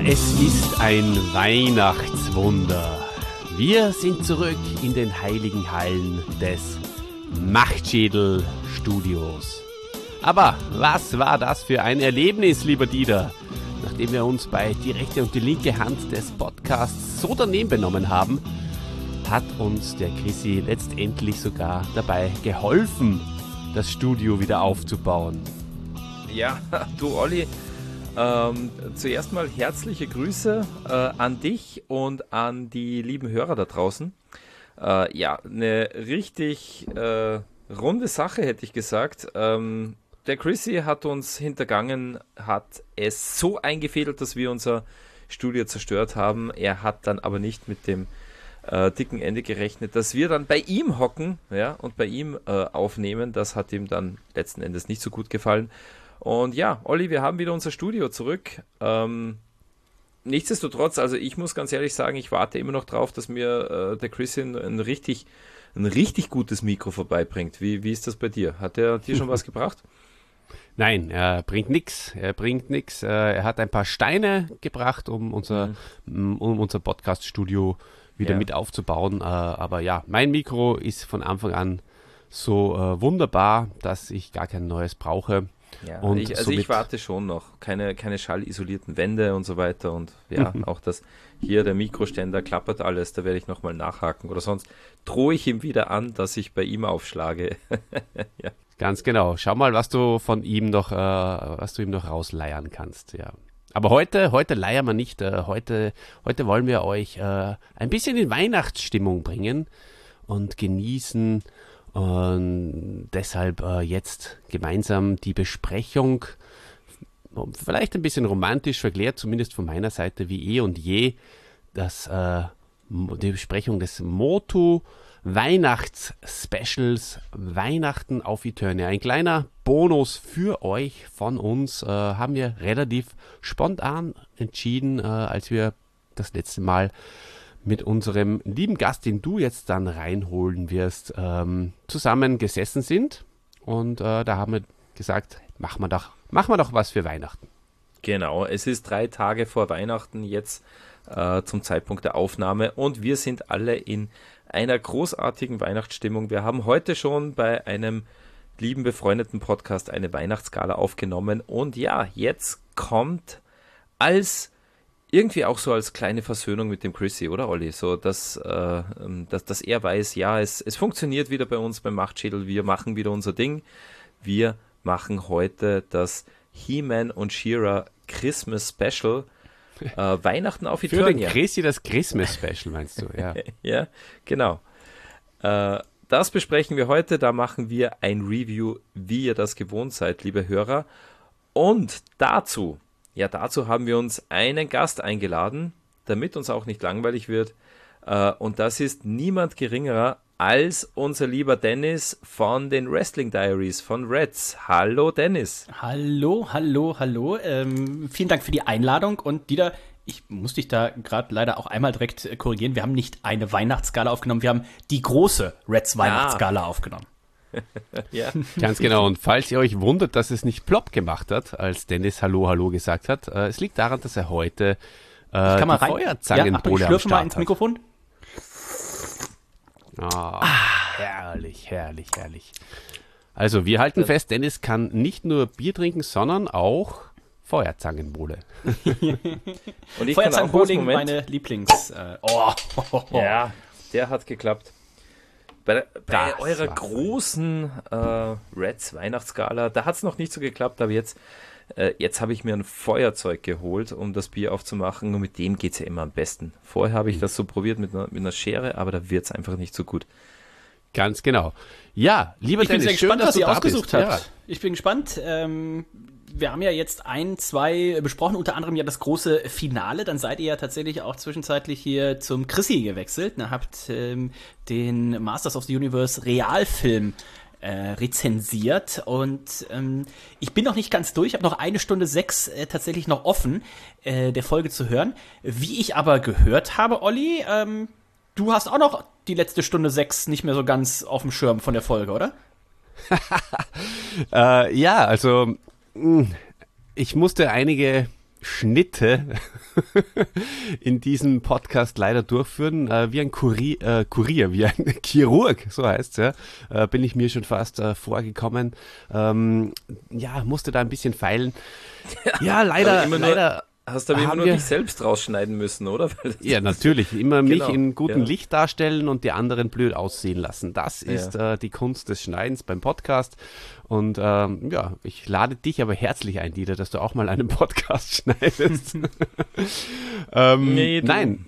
Es ist ein Weihnachtswunder. Wir sind zurück in den heiligen Hallen des Machtschädel-Studios. Aber was war das für ein Erlebnis, lieber Dieter? Nachdem wir uns bei die rechte und die linke Hand des Podcasts so daneben benommen haben, hat uns der Chrissy letztendlich sogar dabei geholfen, das Studio wieder aufzubauen. Ja, du Olli, zuerst mal herzliche Grüße an dich und an die lieben Hörer da draußen. Ja, eine richtig runde Sache, hätte ich gesagt. Der Chrissy hat uns hintergangen, hat es so eingefädelt, dass wir unser Studio zerstört haben. Er hat dann aber nicht mit dem dicken Ende gerechnet, dass wir dann bei ihm hocken, ja, und bei ihm aufnehmen. Das hat ihm dann letzten Endes nicht so gut gefallen. Und ja, Olli, wir haben wieder unser Studio zurück. Nichtsdestotrotz, also ich muss ganz ehrlich sagen, ich warte immer noch drauf, dass mir der Christian ein richtig gutes Mikro vorbeibringt. Wie ist das bei dir? Hat er dir schon was gebracht? Nein, er bringt nichts. Er hat ein paar Steine gebracht, um unser Podcast-Studio wieder mit aufzubauen. Aber ja, mein Mikro ist von Anfang an so wunderbar, dass ich gar kein neues brauche. Ja, und ich warte schon noch. Keine schallisolierten Wände und so weiter. Und ja, auch das hier, der Mikroständer klappert alles. Da werde ich nochmal nachhaken. Oder sonst drohe ich ihm wieder an, dass ich bei ihm aufschlage. Ja. Ganz genau. Schau mal, was du ihm noch rausleiern kannst. Ja. Aber heute leiern wir nicht. Heute wollen wir euch ein bisschen in Weihnachtsstimmung bringen und genießen. Und deshalb jetzt gemeinsam die Besprechung, vielleicht ein bisschen romantisch verklärt, zumindest von meiner Seite wie eh und je, die Besprechung des Motu Weihnachts-Specials Weihnachten auf Eternia. Ein kleiner Bonus für euch von uns, haben wir relativ spontan entschieden, als wir das letzte Mal mit unserem lieben Gast, den du jetzt dann reinholen wirst, zusammen gesessen sind. Und da haben wir gesagt, machen wir doch was für Weihnachten. Genau, es ist 3 Tage vor Weihnachten jetzt zum Zeitpunkt der Aufnahme und wir sind alle in einer großartigen Weihnachtsstimmung. Wir haben heute schon bei einem lieben befreundeten Podcast eine Weihnachtsgala aufgenommen und ja, jetzt kommt irgendwie auch so als kleine Versöhnung mit dem Chrissy, oder Olli? So, dass er weiß, ja, es funktioniert wieder bei uns beim Machtschädel, wir machen wieder unser Ding. Wir machen heute das He-Man und She-Ra Christmas Special. Weihnachten auf Eternia. Für den Chrissy das Christmas Special, meinst du? Ja, ja, genau. Das besprechen wir heute, da machen wir ein Review, wie ihr das gewohnt seid, liebe Hörer. Und dazu haben wir uns einen Gast eingeladen, damit uns auch nicht langweilig wird. Und das ist niemand geringerer als unser lieber Dennis von den Wrestling Diaries von Reds. Hallo Dennis. Hallo. Vielen Dank für die Einladung. Und Dieter, ich muss dich da gerade leider auch einmal direkt korrigieren. Wir haben nicht eine Weihnachtsgala aufgenommen, wir haben die große Reds Weihnachtsgala aufgenommen. Ja. Ganz genau. Und falls ihr euch wundert, dass es nicht plopp gemacht hat, als Dennis Hallo gesagt hat, es liegt daran, dass er heute die Feuerzangenbowle am Start mal ins Mikrofon. Herrlich. Also wir halten fest, Dennis kann nicht nur Bier trinken, sondern auch Feuerzangenbowle. Und Feuerzangenbowle, meine Lieblings... Ja, der hat geklappt. Bei eurer großen Reds Weihnachtsgala, da hat es noch nicht so geklappt, aber jetzt habe ich mir ein Feuerzeug geholt, um das Bier aufzumachen und mit dem geht es ja immer am besten. Vorher habe ich das so probiert mit einer Schere, aber da wird es einfach nicht so gut. Ganz genau. Ja, lieber Dennis, ich bin sehr gespannt, was ihr ausgesucht habt. Ja. Ich bin gespannt. Wir haben ja jetzt 2 besprochen, unter anderem ja das große Finale. Dann seid ihr ja tatsächlich auch zwischenzeitlich hier zum Chrissy gewechselt. Habt den Masters of the Universe Realfilm rezensiert und ich bin noch nicht ganz durch, ich habe noch 1 Stunde 6 tatsächlich noch offen, der Folge zu hören. Wie ich aber gehört habe, Olli, du hast auch noch die letzte Stunde 6 nicht mehr so ganz auf dem Schirm von der Folge, oder? Ja, also ich musste einige Schnitte in diesem Podcast leider durchführen. Wie ein Kurier, wie ein Chirurg, so heißt's ja, bin ich mir schon fast vorgekommen. Musste da ein bisschen feilen. Ja, leider. Hast du aber immer nur dich selbst rausschneiden müssen, oder? Ja, natürlich. Immer mich in gutem Licht darstellen und die anderen blöd aussehen lassen. Das ist die Kunst des Schneidens beim Podcast. Und ich lade dich aber herzlich ein, Dieter, dass du auch mal einen Podcast schneidest. Nein.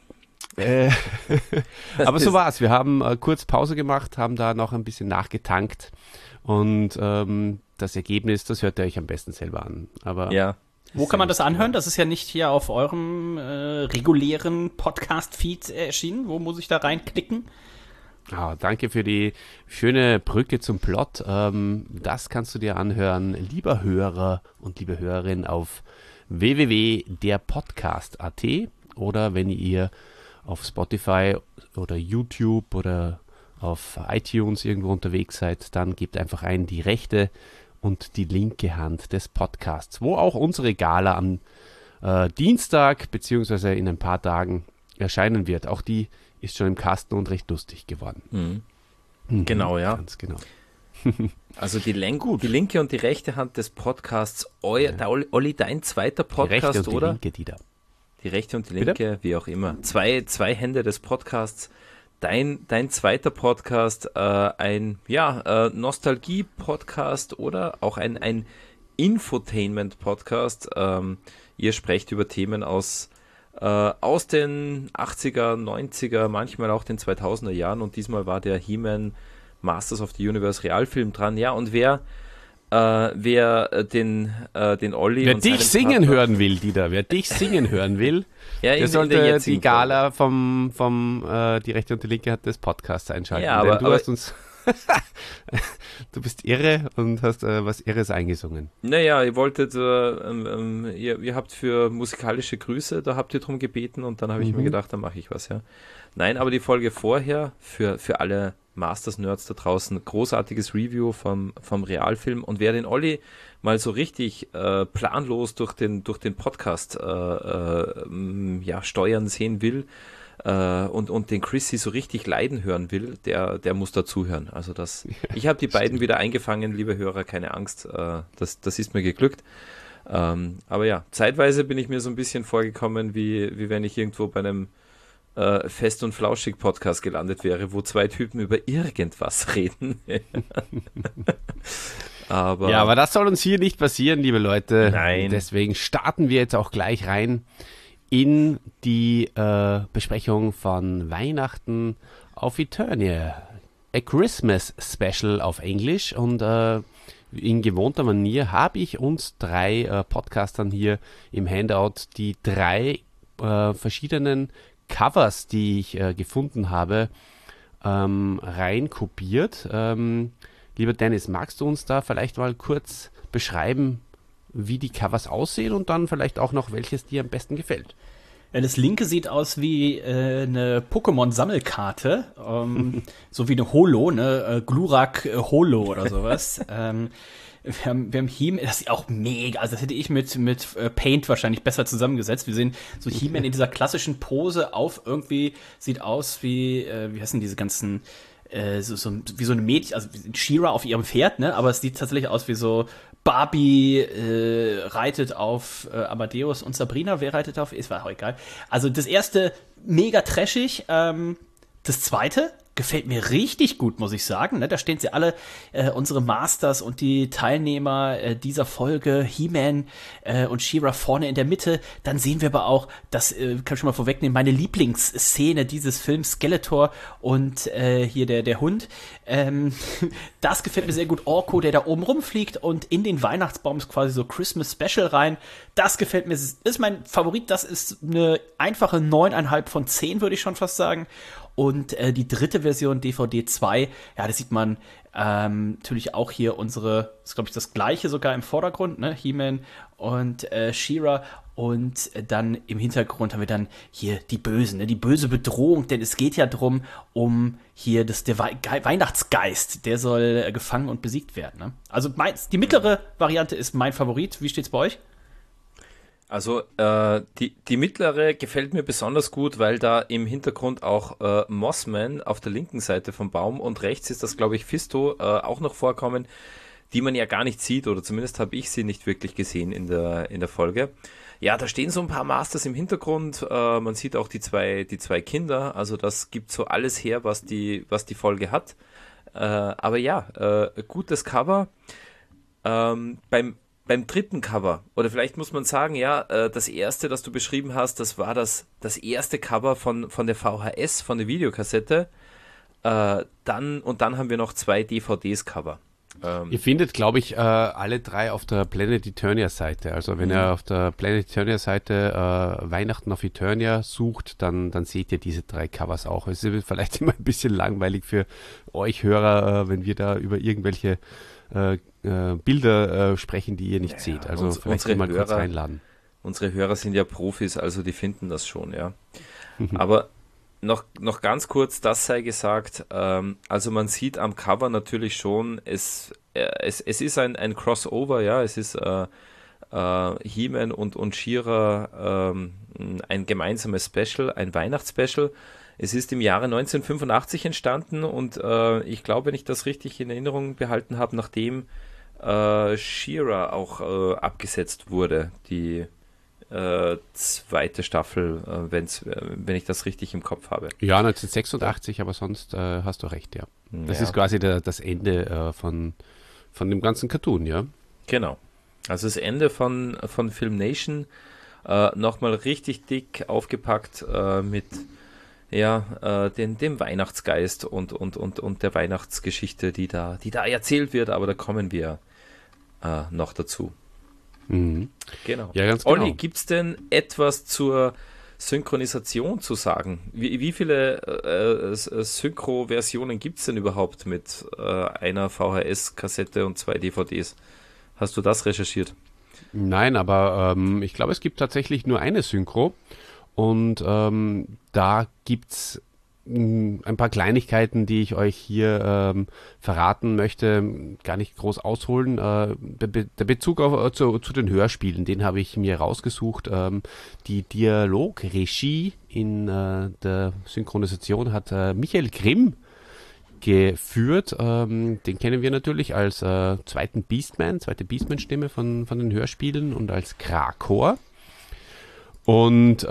Aber so war's. Wir haben kurz Pause gemacht, haben da noch ein bisschen nachgetankt. Und das Ergebnis, das hört ihr euch am besten selber an. Aber ja. Wo kann man das anhören? Das ist ja nicht hier auf eurem regulären Podcast-Feed erschienen. Wo muss ich da reinklicken? Danke für die schöne Brücke zum Plot. Das kannst du dir anhören, lieber Hörer und liebe Hörerin, auf www.derpodcast.at oder wenn ihr auf Spotify oder YouTube oder auf iTunes irgendwo unterwegs seid, dann gebt einfach ein die rechte und die linke Hand des Podcasts, wo auch unsere Gala am Dienstag beziehungsweise in ein paar Tagen erscheinen wird. Auch die ist schon im Kasten und recht lustig geworden. Genau, ja. Ganz genau. Also die linke und die rechte Hand des Podcasts. Olli, dein zweiter Podcast, die rechte und oder? Die linke, Dieter. Die rechte und die linke, bitte? Wie auch immer. Zwei Hände des Podcasts. Dein zweiter Podcast, ein Nostalgie-Podcast oder auch ein Infotainment-Podcast. Ihr sprecht über Themen aus den 80er, 90er, manchmal auch den 2000er Jahren und diesmal war der He-Man Masters of the Universe Realfilm dran. Ja, und wer den Olli wer dich singen hören will, Dieter, der sollte die Gala vom die rechte und die linke Hand des Podcasts einschalten. Ja, aber, du hast uns du bist irre und hast was Irres eingesungen. Naja, ihr wolltet, ihr habt für musikalische Grüße, da habt ihr drum gebeten und dann habe ich mir gedacht, dann mache ich was, ja. Nein, aber die Folge vorher, für alle Masters-Nerds da draußen, großartiges Review vom Realfilm und wer den Olli mal so richtig planlos durch den Podcast steuern sehen will, und den Chrissy so richtig leiden hören will, der muss dazuhören. Also ich habe die beiden wieder eingefangen, liebe Hörer, keine Angst, das ist mir geglückt. Aber ja, zeitweise bin ich mir so ein bisschen vorgekommen, wie wenn ich irgendwo bei einem Fest- und Flauschig-Podcast gelandet wäre, wo zwei Typen über irgendwas reden. Aber das soll uns hier nicht passieren, liebe Leute. Nein. Deswegen starten wir jetzt auch gleich rein in die Besprechung von Weihnachten auf Eternia. A Christmas Special auf Englisch. Und in gewohnter Manier habe ich uns drei Podcastern hier im Handout die drei verschiedenen Covers, die ich gefunden habe, reinkopiert. Lieber Dennis, magst du uns da vielleicht mal kurz beschreiben, wie die Covers aussehen und dann vielleicht auch noch, welches dir am besten gefällt? Ja, das linke sieht aus wie eine Pokémon-Sammelkarte, so wie eine Holo, ne, Glurak Holo oder sowas. Wir haben He-Man, das ist auch mega, also das hätte ich mit Paint wahrscheinlich besser zusammengesetzt. Wir sehen so He-Man in dieser klassischen Pose sieht aus wie heißen diese ganzen, wie so eine Mädchen, also She-Ra auf ihrem Pferd, ne, aber es sieht tatsächlich aus wie so Barbie reitet auf Amadeus und Sabrina, wer reitet auf? Ist war auch egal. Also das erste mega trashig, das zweite gefällt mir richtig gut, muss ich sagen. Ne? Da stehen sie alle, unsere Masters und die Teilnehmer dieser Folge, He-Man und She-Ra vorne in der Mitte. Dann sehen wir aber auch, das kann ich schon mal vorwegnehmen, meine Lieblingsszene dieses Films, Skeletor und hier der Hund. Das gefällt mir sehr gut. Orko, der da oben rumfliegt und in den Weihnachtsbaum ist quasi so Christmas Special rein. Das gefällt mir, das ist mein Favorit. Das ist eine einfache 9,5 von 10, würde ich schon fast sagen. Und die dritte Version, DVD 2, ja, da sieht man natürlich auch hier das ist, glaube ich, das gleiche sogar im Vordergrund, ne? He-Man und She-Ra. Und dann im Hintergrund haben wir dann hier die Bösen, ne? Die böse Bedrohung, denn es geht ja drum, um hier der Weihnachtsgeist, der soll gefangen und besiegt werden. Ne? Also die mittlere Variante ist mein Favorit. Wie steht's bei euch? Also die mittlere gefällt mir besonders gut, weil da im Hintergrund auch Mossman auf der linken Seite vom Baum und rechts ist das, glaube ich, Fisto auch noch vorkommen, die man ja gar nicht sieht oder zumindest habe ich sie nicht wirklich gesehen in der Folge. Ja, da stehen so ein paar Masters im Hintergrund, man sieht auch die zwei Kinder, also das gibt so alles her, was die Folge hat. Aber ja, gutes Cover. Beim dritten Cover, oder vielleicht muss man sagen, ja, das erste, das du beschrieben hast, das war das erste Cover von der VHS, von der Videokassette. Dann haben wir noch 2 DVDs-Cover. Ihr findet, glaube ich, alle 3 auf der Planet Eternia Seite. Also wenn ihr auf der Planet Eternia Seite Weihnachten auf Eternia sucht, dann seht ihr diese 3 Covers auch. Es ist vielleicht immer ein bisschen langweilig für euch Hörer, wenn wir da über irgendwelche Bilder sprechen, die ihr nicht seht. Also vielleicht mal kurz reinladen. Unsere Hörer sind ja Profis, also die finden das schon, ja. Aber noch ganz kurz, das sei gesagt, also man sieht am Cover natürlich schon, es ist ein Crossover, ja, es ist He-Man und She-Ra ein gemeinsames Special, ein Weihnachtsspecial. Es ist im Jahre 1985 entstanden und ich glaube, wenn ich das richtig in Erinnerung behalten habe, nachdem She-Ra auch abgesetzt wurde, die zweite Staffel, wenn ich das richtig im Kopf habe. Ja, 1986, aber sonst hast du recht, ja. Das ist quasi das Ende von dem ganzen Cartoon, ja. Genau. Also das Ende von Filmation, nochmal richtig dick aufgepackt mit dem Weihnachtsgeist und der Weihnachtsgeschichte, die da erzählt wird, aber da kommen wir noch dazu. Mhm. Genau. Ja, ganz genau. Olli, gibt es denn etwas zur Synchronisation zu sagen? Wie viele Synchro-Versionen gibt es denn überhaupt mit einer VHS-Kassette und 2 DVDs? Hast du das recherchiert? Nein, aber ich glaube, es gibt tatsächlich nur eine Synchro und da gibt es ein paar Kleinigkeiten, die ich euch hier verraten möchte, gar nicht groß ausholen. Der Bezug zu den Hörspielen, den habe ich mir rausgesucht. Die Dialogregie in der Synchronisation hat Michael Grimm geführt. Den kennen wir natürlich als zweite Beastman-Stimme von den Hörspielen und als Krakor. Und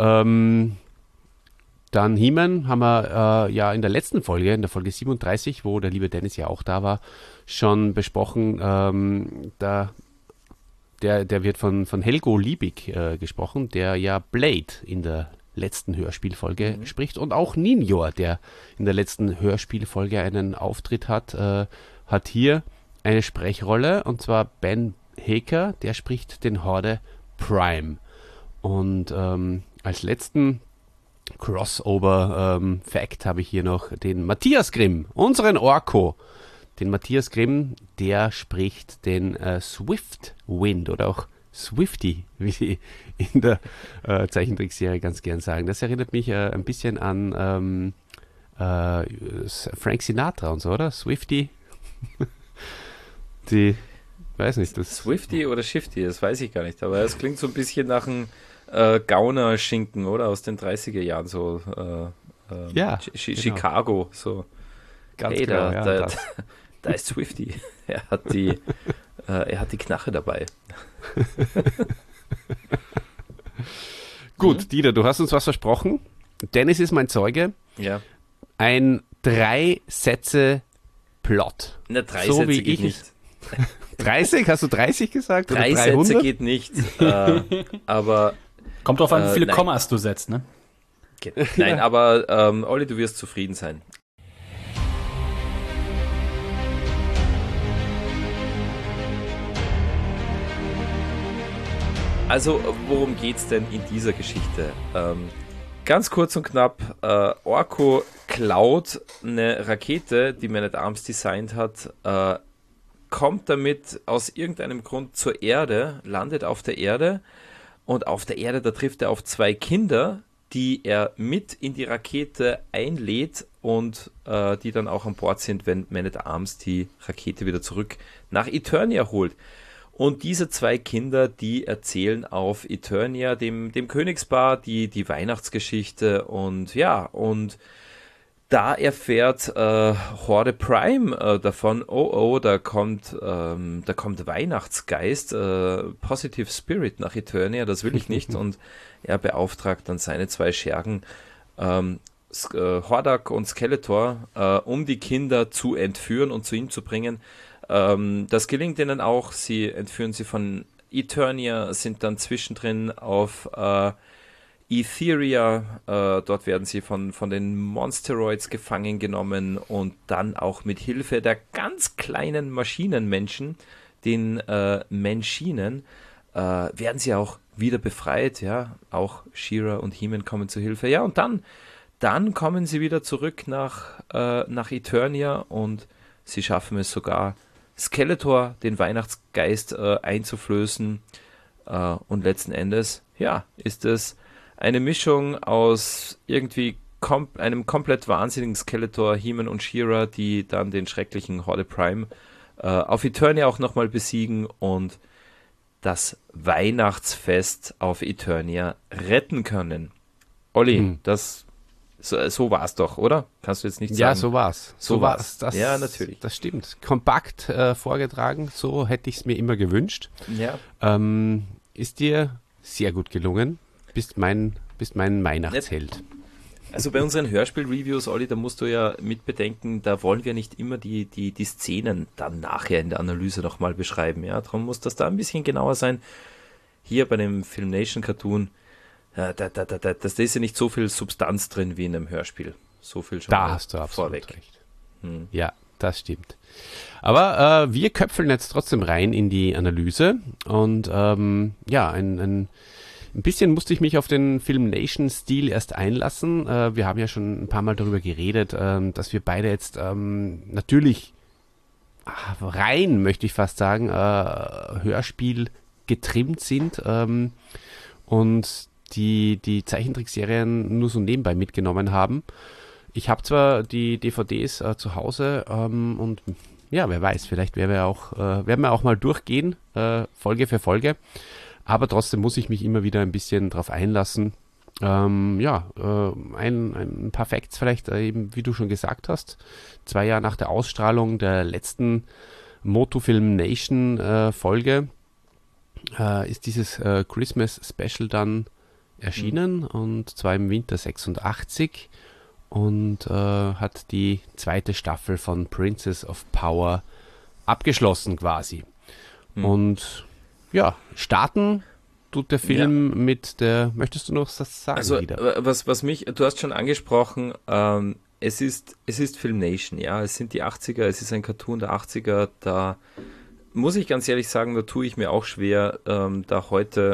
dann He-Man haben wir in der letzten Folge, in der Folge 37, wo der liebe Dennis ja auch da war, schon besprochen. Der wird von Helgo Liebig gesprochen, der ja Blade in der letzten Hörspielfolge spricht und auch Ninjor, der in der letzten Hörspielfolge einen Auftritt hat, hat hier eine Sprechrolle und zwar Ben Haker, der spricht den Horde Prime. Und als letzten Crossover-Fact habe ich hier noch den Matthias Grimm, unseren Orko. Den Matthias Grimm, der spricht den Swiftwind oder auch Swifty, wie sie in der Zeichentrickserie ganz gern sagen. Das erinnert mich ein bisschen an Frank Sinatra und so, oder? Swifty. Die, weiß nicht. Das Swifty oder Shifty, das weiß ich gar nicht, aber es klingt so ein bisschen nach einem Gauner-Schinken, oder? Aus den 30er Jahren, so ja, Chicago, so. Ganz hey, genau, da ist Swifty. Er hat die Knarre dabei. Gut, Dieter, du hast uns was versprochen. Dennis ist mein Zeuge. Ja. Ein 3 Sätze Plot. Na, 3 Sätze geht nicht. 30? Hast du 30 gesagt? 3 Sätze geht nicht. Aber kommt drauf an, wie viele Kommas du setzt, ne? Nein, aber Olli, du wirst zufrieden sein. Also, worum geht's denn in dieser Geschichte? Ganz kurz und knapp, Orko klaut eine Rakete, die Man at Arms designt hat, kommt damit aus irgendeinem Grund zur Erde, landet auf der Erde und auf der Erde, da trifft er auf 2 Kinder, die er mit in die Rakete einlädt und die dann auch an Bord sind, wenn Man at Arms die Rakete wieder zurück nach Eternia holt. Und diese 2 Kinder, die erzählen auf Eternia, dem Königspaar, die Weihnachtsgeschichte. Und ja, und da erfährt Horde Prime davon, da kommt Weihnachtsgeist, Positive Spirit nach Eternia, das will ich nicht. Und er beauftragt dann seine 2 Schergen, Hordak und Skeletor, um die Kinder zu entführen und zu ihm zu bringen. Das gelingt ihnen auch, sie entführen sie von Eternia, sind dann zwischendrin auf Etheria, dort werden sie von den Monsteroids gefangen genommen und dann auch mit Hilfe der ganz kleinen Maschinenmenschen, den Menschinen, werden sie auch wieder befreit, ja, auch She-Ra und He-Man kommen zu Hilfe, ja, und dann kommen sie wieder zurück nach Eternia und sie schaffen es sogar, Skeletor, den Weihnachtsgeist, einzuflößen, und letzten Endes, ja, ist es eine Mischung aus irgendwie einem komplett wahnsinnigen Skeletor, He-Man und She-Ra, die dann den schrecklichen Horde Prime auf Eternia auch nochmal besiegen und das Weihnachtsfest auf Eternia retten können. Olli, so war es doch, oder? Kannst du jetzt nicht sagen? Ja, so war's. So war's. Ja, natürlich. Das stimmt. Kompakt vorgetragen, so hätte ich es mir immer gewünscht. Ja. Ist dir sehr gut gelungen. Bist mein Weihnachtsheld. Also bei unseren Hörspiel-Reviews, Olli, da musst du ja mitbedenken, da wollen wir nicht immer die Szenen dann nachher in der Analyse nochmal beschreiben. Ja, darum muss das da ein bisschen genauer sein. Hier bei dem Filmation Cartoon, da ist ja nicht so viel Substanz drin wie in einem Hörspiel. So viel schon da hast du absolut vorweg. Recht. Ja, das stimmt. Aber wir köpfeln jetzt trotzdem rein in die Analyse und ein bisschen musste ich mich auf den Filmation-Stil erst einlassen. Wir haben ja schon ein paar Mal darüber geredet, dass wir beide jetzt natürlich rein, möchte ich fast sagen, Hörspiel getrimmt sind und die Zeichentrickserien nur so nebenbei mitgenommen haben. Ich habe zwar die DVDs zu Hause und ja, wer weiß, vielleicht werden wir auch mal durchgehen, Folge für Folge. Aber trotzdem muss ich mich immer wieder ein bisschen drauf einlassen. Ein paar Facts vielleicht, eben wie du schon gesagt hast. 2 Jahre nach der Ausstrahlung der letzten Moto Filmation Folge ist dieses Christmas Special dann erschienen, und zwar im Winter 86, und hat die 2. Staffel von Princess of Power abgeschlossen quasi. Und ja, starten tut der Film mit der, möchtest du noch was sagen? Also, was mich, du hast schon angesprochen, es ist Filmation, ja, es sind die 80er, es ist ein Cartoon der 80er, da muss ich ganz ehrlich sagen, da tue ich mir auch schwer, da heute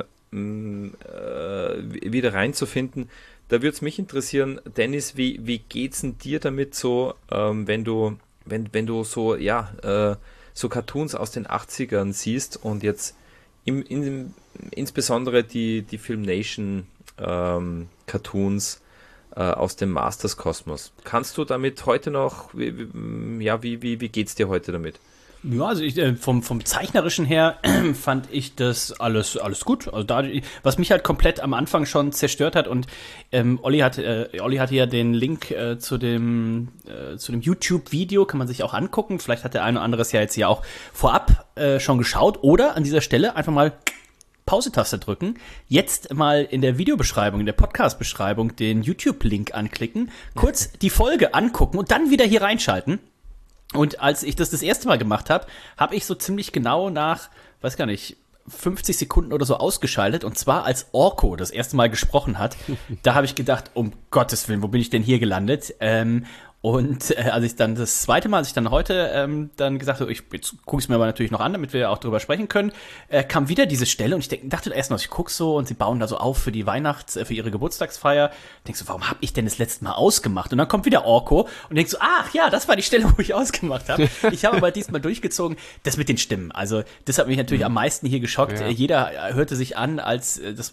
wieder reinzufinden. Da würde es mich interessieren, Dennis, wie geht's denn dir damit so, wenn du so, so Cartoons aus den 80ern siehst und jetzt insbesondere die Filmation Cartoons aus dem Masters Kosmos. Kannst du damit heute noch, wie geht's dir heute damit? Ja, also vom Zeichnerischen her fand ich das alles gut. Also was mich halt komplett am Anfang schon zerstört hat, und Olli hatte ja den Link zu dem YouTube-Video, kann man sich auch angucken. Vielleicht hat der eine oder andere es ja jetzt auch vorab schon geschaut, oder an dieser Stelle einfach mal Pause-Taste drücken, jetzt mal in der Videobeschreibung, in der Podcast-Beschreibung den YouTube-Link anklicken, kurz die Folge angucken und dann wieder hier reinschalten. Und als ich das erste Mal gemacht habe, habe ich so ziemlich genau nach, 50 Sekunden oder so ausgeschaltet, und zwar als Orko das erste Mal gesprochen hat. Da habe ich gedacht, um Gottes Willen, wo bin ich denn hier gelandet? Und als ich dann heute dann gesagt habe, jetzt gucke ich es mir aber natürlich noch an, damit wir auch drüber sprechen können, kam wieder diese Stelle, und ich dachte erst noch, ich gucke so, und sie bauen da so auf für für ihre Geburtstagsfeier. Denkst so, warum habe ich denn das letzte Mal ausgemacht? Und dann kommt wieder Orko und denkst so, ach ja, das war die Stelle, wo ich ausgemacht habe. Ich habe aber diesmal durchgezogen, das mit den Stimmen. Also das hat mich natürlich am meisten hier geschockt. Ja. Jeder hörte sich an,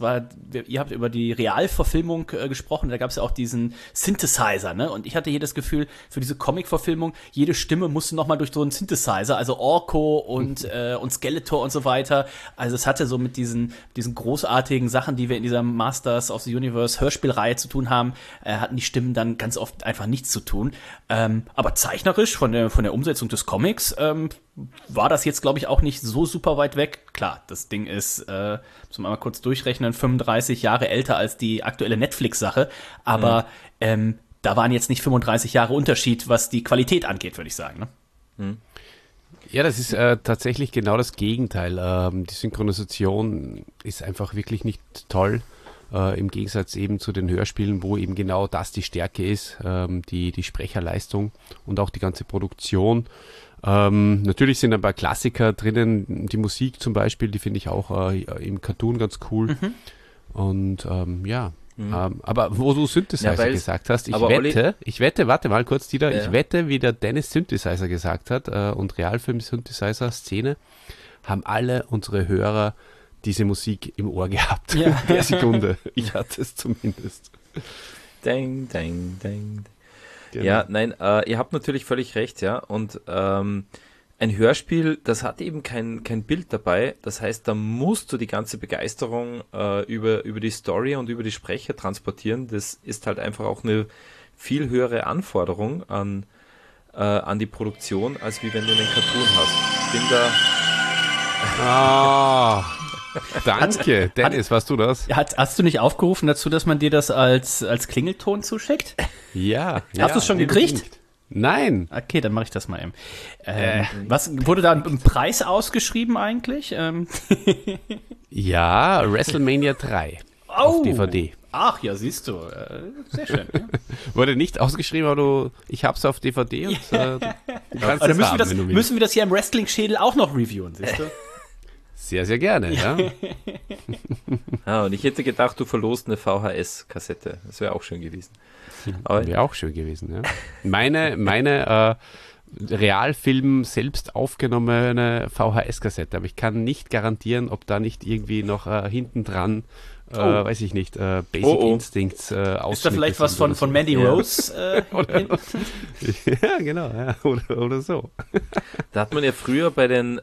ihr habt über die Realverfilmung gesprochen, da gab es ja auch diesen Synthesizer, ne? Und ich hatte hier das Gefühl, Gefühl, für diese Comic-Verfilmung, jede Stimme musste nochmal durch so einen Synthesizer, also Orko und Skeletor und so weiter. Also es hatte so mit diesen großartigen Sachen, die wir in dieser Masters of the Universe Hörspielreihe zu tun haben, hatten die Stimmen dann ganz oft einfach nichts zu tun. Aber zeichnerisch von der Umsetzung des Comics war das jetzt, glaube ich, auch nicht so super weit weg. Klar, das Ding ist, muss man mal kurz durchrechnen, 35 Jahre älter als die aktuelle Netflix-Sache, aber da waren jetzt nicht 35 Jahre Unterschied, was die Qualität angeht, würde ich sagen. Ne? Ja, das ist tatsächlich genau das Gegenteil. Die Synchronisation ist einfach wirklich nicht toll, im Gegensatz eben zu den Hörspielen, wo eben genau das die Stärke ist, die Sprecherleistung und auch die ganze Produktion. Natürlich sind ein paar Klassiker drinnen, die Musik zum Beispiel, die finde ich auch im Cartoon ganz cool. Und aber wo du Synthesizer gesagt hast, ich wette, warte mal kurz, Dieter, ich wette, wie der Dennis Synthesizer gesagt hat und Realfilm-Synthesizer-Szene, haben alle unsere Hörer diese Musik im Ohr gehabt. Ja. In der Sekunde. Ich hatte es zumindest. Ding, ding, ding. Genau. Ja, nein, ihr habt natürlich völlig recht, ja. Und ein Hörspiel, das hat eben kein Bild dabei. Das heißt, da musst du die ganze Begeisterung über die Story und über die Sprecher transportieren. Das ist halt einfach auch eine viel höhere Anforderung an die Produktion, als wie wenn du einen Cartoon hast. Ich bin da... Danke, Dennis, warst du das? Hast du nicht aufgerufen dazu, dass man dir das als Klingelton zuschickt? Ja. Hast du es schon gekriegt? Nein. Okay, dann mache ich das mal eben. Was wurde da ein Preis ausgeschrieben eigentlich? Ja, WrestleMania 3 auf DVD. Ach ja, siehst du. Sehr schön. Ja. Wurde nicht ausgeschrieben, aber ich habe es auf DVD und du kannst es haben, wenn du willst. Müssen wir das hier im Wrestling-Schädel auch noch reviewen, siehst du? Sehr, sehr gerne, ja. Und ich hätte gedacht, du verlost eine VHS-Kassette. Das wäre auch schön gewesen. Wäre auch schön gewesen, ja. Meine Realfilm selbst aufgenommene VHS-Kassette, aber ich kann nicht garantieren, ob da nicht irgendwie noch hinten dran, weiß ich nicht, Basic Instincts Ausschnitte. Ist da vielleicht was von Mandy Rose? Ja, genau, ja. Oder so. Da hat man ja früher bei den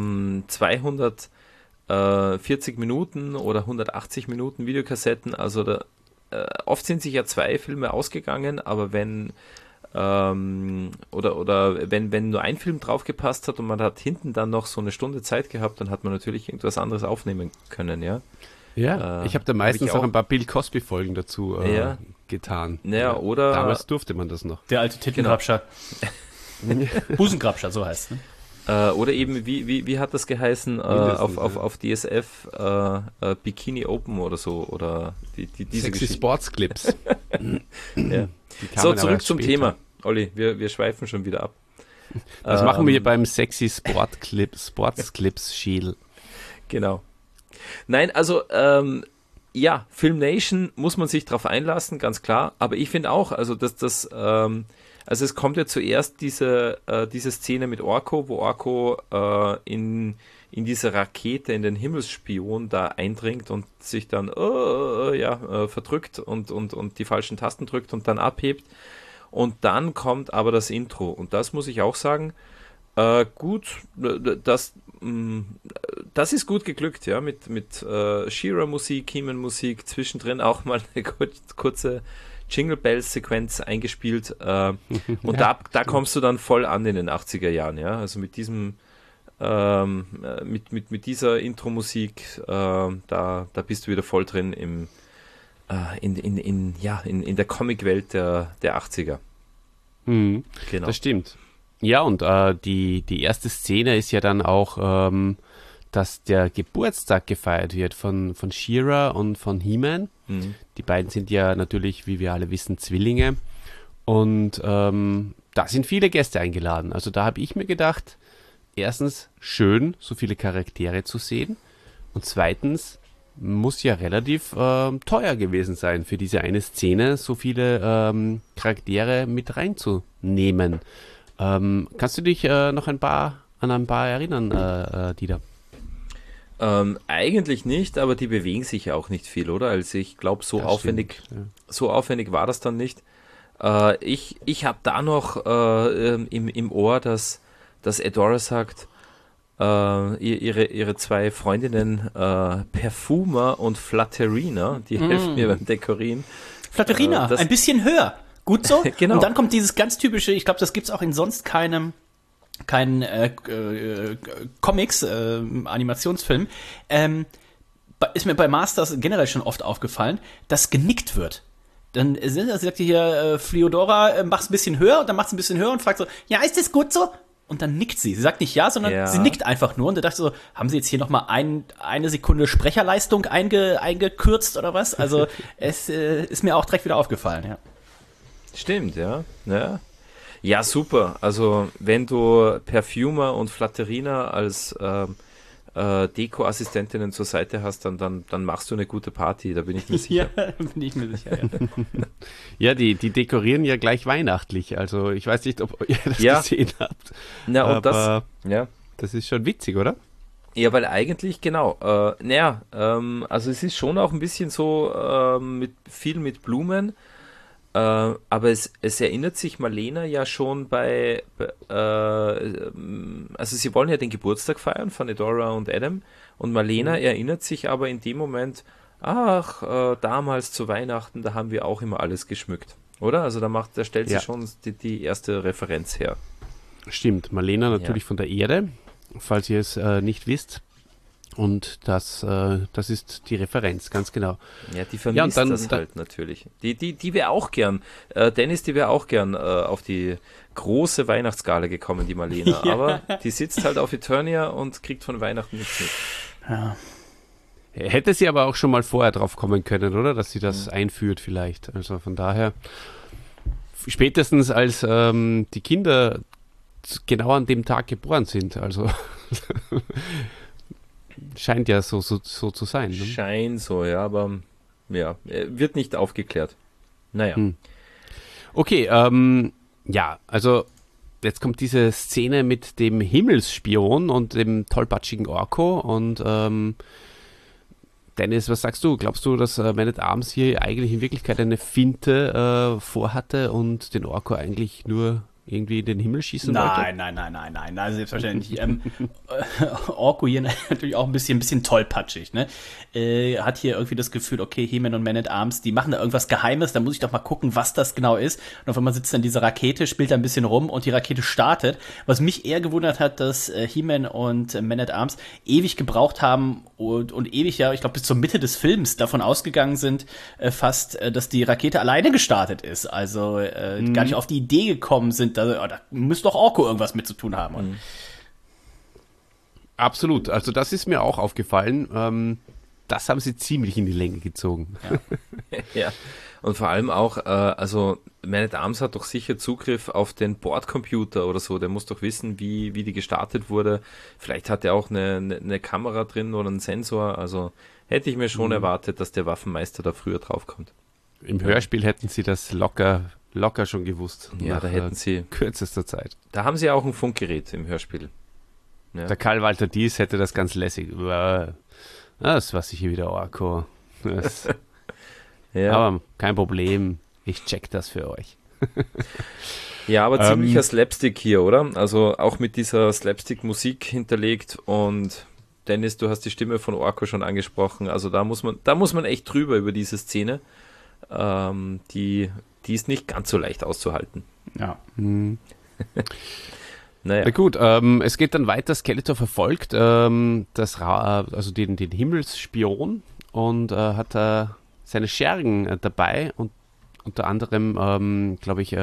240 Minuten oder 180 Minuten Videokassetten, also oft sind sich ja 2 Filme ausgegangen, aber wenn wenn nur ein Film draufgepasst hat und man hat hinten dann noch so eine Stunde Zeit gehabt, dann hat man natürlich irgendwas anderes aufnehmen können, ja. Ja, ich habe da meistens auch ein paar Bill Cosby-Folgen dazu getan. Ja, oder... Damals durfte man das noch. Der alte Tittengrabscher. Busengrabscher, so heißt es. Ne? Oder eben, wie hat das geheißen auf DSF? Bikini Open oder so. Oder diese Sexy Geschichte. Sports Clips. Ja. So, zurück zum Thema. Olli, wir schweifen schon wieder ab. Was machen wir hier beim Sexy Sports Clips Schädel? Genau. Nein, also Film Nation muss man sich drauf einlassen, ganz klar. Aber ich finde auch, also also es kommt ja zuerst diese Szene mit Orko, wo Orko in diese Rakete, in den Himmelsspion da eindringt und sich dann verdrückt und die falschen Tasten drückt und dann abhebt. Und dann kommt aber das Intro. Und das muss ich auch sagen, gut, das ist gut geglückt, ja, mit She-Ra-Musik, He-Man-Musik, zwischendrin auch mal eine kurze Jingle Bells-Sequenz eingespielt und da kommst du dann voll an in den 80er Jahren, ja, also mit diesem mit dieser Intro-Musik, da bist du wieder voll drin in der Comic-Welt der 80er. Genau. Das stimmt. Ja, und die erste Szene ist ja dann auch, dass der Geburtstag gefeiert wird von She-Ra und von He-Man. Mhm. Die beiden sind ja natürlich, wie wir alle wissen, Zwillinge. Und da sind viele Gäste eingeladen. Also da habe ich mir gedacht, erstens, schön, so viele Charaktere zu sehen. Und zweitens, muss ja relativ teuer gewesen sein, für diese eine Szene so viele Charaktere mit reinzunehmen. Kannst du dich noch an ein paar erinnern, Dieter? Eigentlich nicht, aber die bewegen sich ja auch nicht viel, oder? Also ich glaube, so aufwendig war das dann nicht. Ich habe da noch im Ohr, dass Adora sagt, ihre zwei Freundinnen Perfuma und Flatterina, die helfen mir beim Dekorieren. Flatterina, ein bisschen höher. Gut so. Genau. Und dann kommt dieses ganz typische, ich glaube, das gibt's auch in sonst keinen Comics, Animationsfilm, ist mir bei Masters generell schon oft aufgefallen, dass genickt wird. Dann sagt hier Fliodora, mach's ein bisschen höher, und dann macht's ein bisschen höher und fragt so, ja, ist das gut so? Und dann nickt sie. Sie sagt nicht ja, sondern sie nickt einfach nur. Und da dachte ich so, haben sie jetzt hier nochmal eine Sekunde Sprecherleistung eingekürzt oder was? Also es ist mir auch direkt wieder aufgefallen, ja. Stimmt, ja. Ja, super. Also wenn du Perfuma und Flatterina als Deko-Assistentinnen zur Seite hast, dann machst du eine gute Party, da bin ich mir sicher. Ja, bin ich mir sicher, ja. Ja, die dekorieren ja gleich weihnachtlich. Also ich weiß nicht, ob ihr das gesehen habt. Na, und aber das ist schon witzig, oder? Ja, weil eigentlich, genau, also es ist schon auch ein bisschen so viel mit Blumen, aber es erinnert sich Marlena ja schon also sie wollen ja den Geburtstag feiern von Adora und Adam, und Marlena erinnert sich aber in dem Moment, damals zu Weihnachten, da haben wir auch immer alles geschmückt, oder? Also da stellt sie schon die erste Referenz her. Stimmt, Marlena natürlich von der Erde, falls ihr es nicht wisst. Und das ist die Referenz, ganz genau. Ja, die vermisst das halt natürlich. Die wäre auch gern, Dennis, die wäre auch gern auf die große Weihnachtsgala gekommen, die Marlena. Ja. Aber die sitzt halt auf Eternia und kriegt von Weihnachten nichts mit. Ja. Hätte sie aber auch schon mal vorher drauf kommen können, oder? Dass sie das einführt vielleicht. Also von daher, spätestens als die Kinder genau an dem Tag geboren sind, also scheint ja so zu sein. Ne? Scheint so, ja, aber wird nicht aufgeklärt. Naja. Okay, also jetzt kommt diese Szene mit dem Himmelsspion und dem tollpatschigen Orko und Dennis, was sagst du? Glaubst du, dass Man at Arms hier eigentlich in Wirklichkeit eine Finte vorhatte und den Orko eigentlich nur irgendwie in den Himmel schießen wollte? Nein, also selbstverständlich. Orko hier natürlich auch ein bisschen tollpatschig, ne? Hat hier irgendwie das Gefühl, okay, He-Man und Man at Arms, die machen da irgendwas Geheimes, da muss ich doch mal gucken, was das genau ist. Und auf einmal sitzt dann diese Rakete, spielt da ein bisschen rum und die Rakete startet. Was mich eher gewundert hat, dass He-Man und Man at Arms ewig gebraucht haben und ewig, ja, ich glaube bis zur Mitte des Films davon ausgegangen sind, fast, dass die Rakete alleine gestartet ist. Also gar nicht auf die Idee gekommen sind, da müsste doch Orko irgendwas mit zu tun haben. Absolut, also das ist mir auch aufgefallen. Das haben sie ziemlich in die Länge gezogen. Ja, ja. Und vor allem auch, also Man at Arms hat doch sicher Zugriff auf den Bordcomputer oder so, der muss doch wissen, wie die gestartet wurde. Vielleicht hat er auch eine Kamera drin oder einen Sensor, also hätte ich mir schon erwartet, dass der Waffenmeister da früher draufkommt. Im Hörspiel hätten sie das locker schon gewusst. Ja, da hätten sie kürzester Zeit. Da haben sie auch ein Funkgerät im Hörspiel. Ja. Der Karl Walter Dies hätte das ganz lässig. Das war sicher wieder Orko. Ja. Aber kein Problem. Ich check das für euch. Ja, aber ziemlicher Slapstick hier, oder? Also auch mit dieser Slapstick-Musik hinterlegt, und Dennis, du hast die Stimme von Orko schon angesprochen. Also da muss man echt drüber über diese Szene. Die ist nicht ganz so leicht auszuhalten. Ja. Naja. Na gut, es geht dann weiter. Skeletor verfolgt den Himmelsspion und hat seine Schergen dabei, und unter anderem, glaube ich,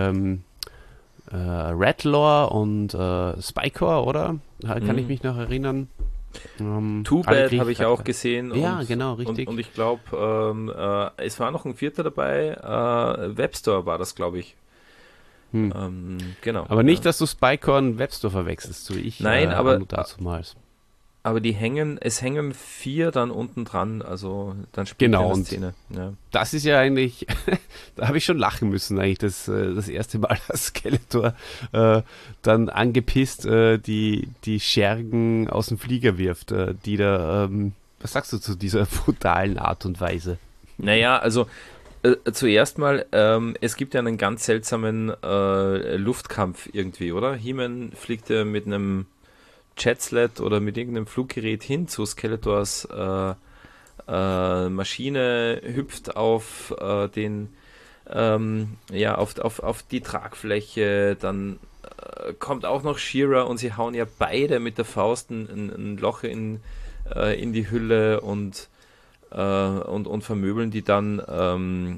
Ratlore und Spikor, oder? Kann ich mich noch erinnern? Two-Bad habe ich auch gesehen. Ja, genau, richtig. Und ich glaube, es war noch ein vierter dabei. Webstore war das, glaube ich. Genau. Aber nicht, dass du Spikor und Webstore verwechselst, so ich. Nein, aber die es hängen 4 dann unten dran, also dann spielt genau, eine Szene. Ja. Das ist ja eigentlich, da habe ich schon lachen müssen eigentlich, das erste Mal, dass Skeletor dann angepisst die Schergen aus dem Flieger wirft, die da, was sagst du zu dieser brutalen Art und Weise? Naja, also zuerst mal, es gibt ja einen ganz seltsamen Luftkampf irgendwie, oder? He-Man fliegt ja mit einem Jetsled oder mit irgendeinem Fluggerät hin zu Skeletors Maschine, hüpft auf auf die Tragfläche, dann kommt auch noch She-Ra und sie hauen ja beide mit der Faust ein Loch in die Hülle und vermöbeln die dann,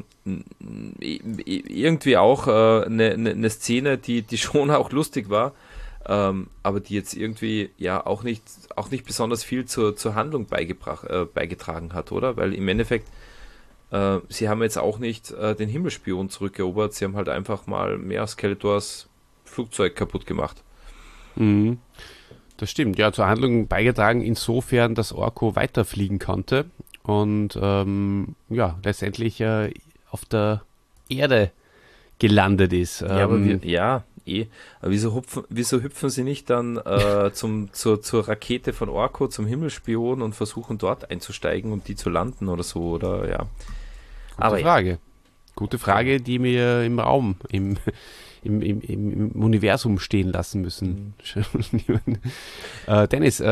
irgendwie auch eine Szene, die schon auch lustig war, aber die jetzt irgendwie ja auch nicht besonders viel zur Handlung beigetragen hat, oder? Weil im Endeffekt sie haben jetzt auch nicht den Himmelspion zurückerobert, sie haben halt einfach mal mehr Skeletors Flugzeug kaputt gemacht. Mhm. Das stimmt, ja, zur Handlung beigetragen insofern, dass Orko weiterfliegen konnte und letztendlich auf der Erde gelandet ist. Aber wieso hüpfen sie nicht dann zur Rakete von Orko, zum Himmelspion und versuchen dort einzusteigen und die zu landen oder so, oder ja. Gute Frage, die wir im Raum, im Universum stehen lassen müssen. Dennis,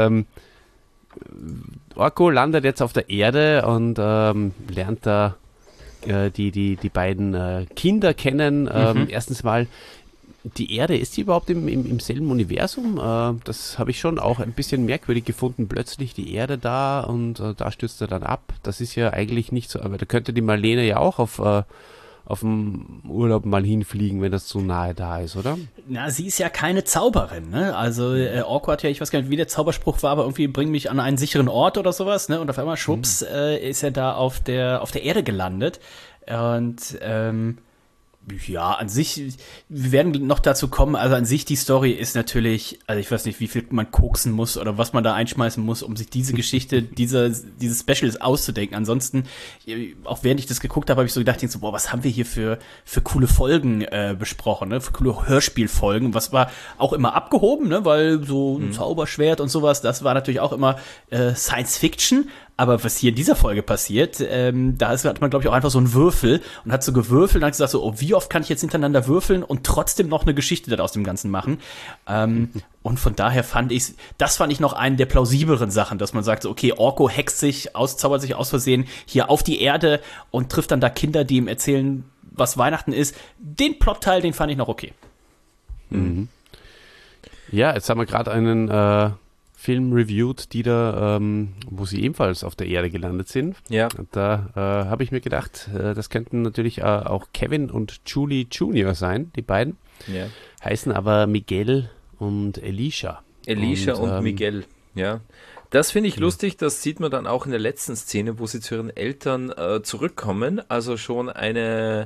Orko landet jetzt auf der Erde und lernt da die beiden Kinder kennen. Erstens mal, die Erde, ist die überhaupt im selben Universum? Das habe ich schon auch ein bisschen merkwürdig gefunden. Plötzlich die Erde da und da stürzt er dann ab. Das ist ja eigentlich nicht so, aber da könnte die Marlene ja auch auf dem Urlaub mal hinfliegen, wenn das so nahe da ist, oder? Na, sie ist ja keine Zauberin, ne? Also Orko hat ja, ich weiß gar nicht, wie der Zauberspruch war, aber irgendwie bring mich an einen sicheren Ort oder sowas, ne? Und auf einmal schwupps ist er da auf der Erde gelandet. Und ja, an sich, wir werden noch dazu kommen, also an sich die Story ist natürlich, also ich weiß nicht, wie viel man koksen muss oder was man da einschmeißen muss, um sich diese Geschichte, dieses Specials auszudenken. Ansonsten, auch während ich das geguckt habe, habe ich so gedacht, boah, was haben wir hier für coole Folgen besprochen, ne? Für coole Hörspielfolgen. Was war auch immer abgehoben, ne? Weil so ein Zauberschwert und sowas, das war natürlich auch immer Science Fiction. Aber was hier in dieser Folge passiert, hat man, glaube ich, auch einfach so einen Würfel und hat so gewürfelt und hat gesagt so, oh, wie oft kann ich jetzt hintereinander würfeln und trotzdem noch eine Geschichte aus dem Ganzen machen? Und von daher fand ich noch einen der plausibleren Sachen, dass man sagt so, okay, Orko zaubert sich aus Versehen hier auf die Erde und trifft dann da Kinder, die ihm erzählen, was Weihnachten ist. Den Plotteil, den fand ich noch okay. Mhm. Ja, jetzt haben wir gerade einen Film reviewed, die da, wo sie ebenfalls auf der Erde gelandet sind. Ja. Und da habe ich mir gedacht, das könnten natürlich auch Kevin und Julie Jr. sein, die beiden. Ja. Heißen aber Miguel und Alicia. Alicia und Miguel, ja. Das finde ich lustig, das sieht man dann auch in der letzten Szene, wo sie zu ihren Eltern zurückkommen. Also schon eine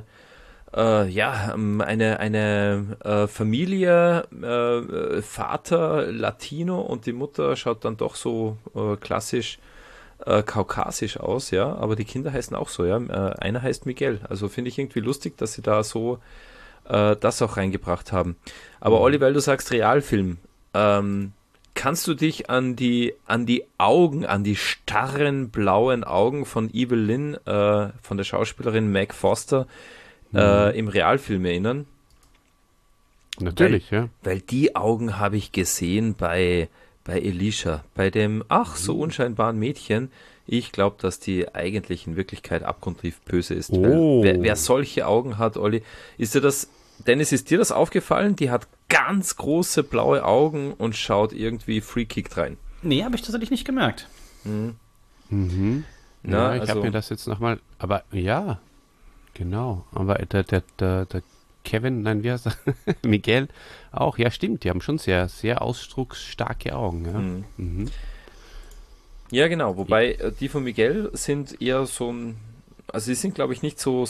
Familie, Vater Latino und die Mutter schaut dann doch so klassisch kaukasisch aus, ja, aber die Kinder heißen auch so, ja, einer heißt Miguel, also finde ich irgendwie lustig, dass sie da so das auch reingebracht haben. Aber Olli, weil du sagst Realfilm, kannst du dich an die Augen, an die starren blauen Augen von Evelyn, von der Schauspielerin Meg Foster, im Realfilm erinnern? Natürlich, ja. Weil die Augen habe ich gesehen bei Alicia, bei dem so unscheinbaren Mädchen. Ich glaube, dass die eigentlich in Wirklichkeit abgrundtief böse ist. Oh. Wer solche Augen hat, Olli, Dennis, ist dir das aufgefallen? Die hat ganz große blaue Augen und schaut irgendwie freakig rein. Nee, habe ich tatsächlich nicht gemerkt. Mhm. Ja, ich habe mir das jetzt nochmal, aber ja, genau, aber der Kevin, nein, wie heißt er? Miguel auch, ja stimmt, die haben schon sehr, sehr ausdrucksstarke Augen. Ja, Ja, genau, wobei die von Miguel sind eher so also die sind, glaube ich, nicht so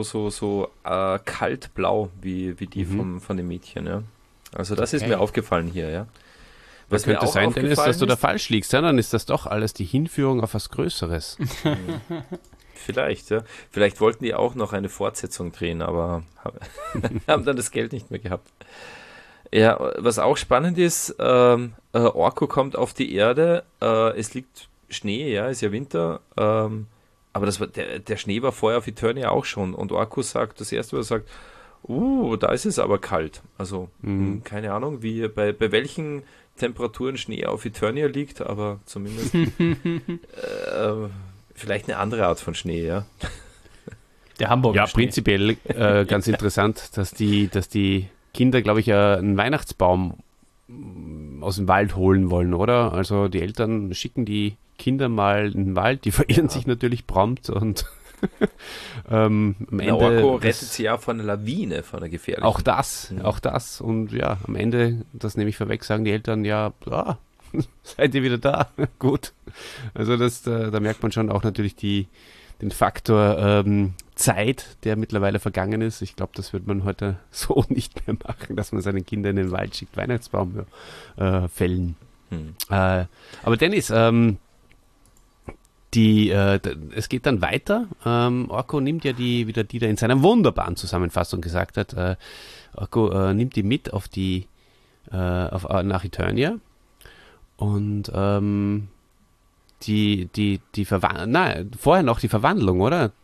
kaltblau wie die von dem Mädchen, ja. Also das ist mir aufgefallen hier, ja. Was könnte sein, Dennis, dass du da falsch liegst, ja? Dann ist das doch alles die Hinführung auf was Größeres. Vielleicht, ja. Vielleicht wollten die auch noch eine Fortsetzung drehen, aber haben dann das Geld nicht mehr gehabt. Ja, was auch spannend ist, Orko kommt auf die Erde, es liegt Schnee, ja, ist ja Winter, Aber der Schnee war vorher auf Eternia auch schon. Und Orko sagt, das erste, was er sagt, da ist es aber kalt. Also, keine Ahnung, bei welchen Temperaturen Schnee auf Eternia liegt, aber zumindest vielleicht eine andere Art von Schnee, ja. Der Hamburger Ja, Schnee. prinzipiell ganz interessant, dass die Kinder, glaube ich, einen Weihnachtsbaum aus dem Wald holen wollen, oder? Also die Eltern schicken die Kinder mal in den Wald, die verirren sich natürlich prompt und am Ende... Orko rettet sie ja von einer Lawine, von einer gefährlichen. Auch das. Und ja, am Ende, das nehme ich vorweg, sagen die Eltern, ja, seid ihr wieder da? Gut. Also da merkt man schon auch natürlich den Faktor Zeit, der mittlerweile vergangen ist. Ich glaube, das wird man heute so nicht mehr machen, dass man seinen Kindern in den Wald schickt, Weihnachtsbaum fällen. Aber Dennis, es geht dann weiter. Orko nimmt ja die da in seiner wunderbaren Zusammenfassung gesagt hat, Orko nimmt die mit nach Eternia und vorher noch die Verwandlung, oder?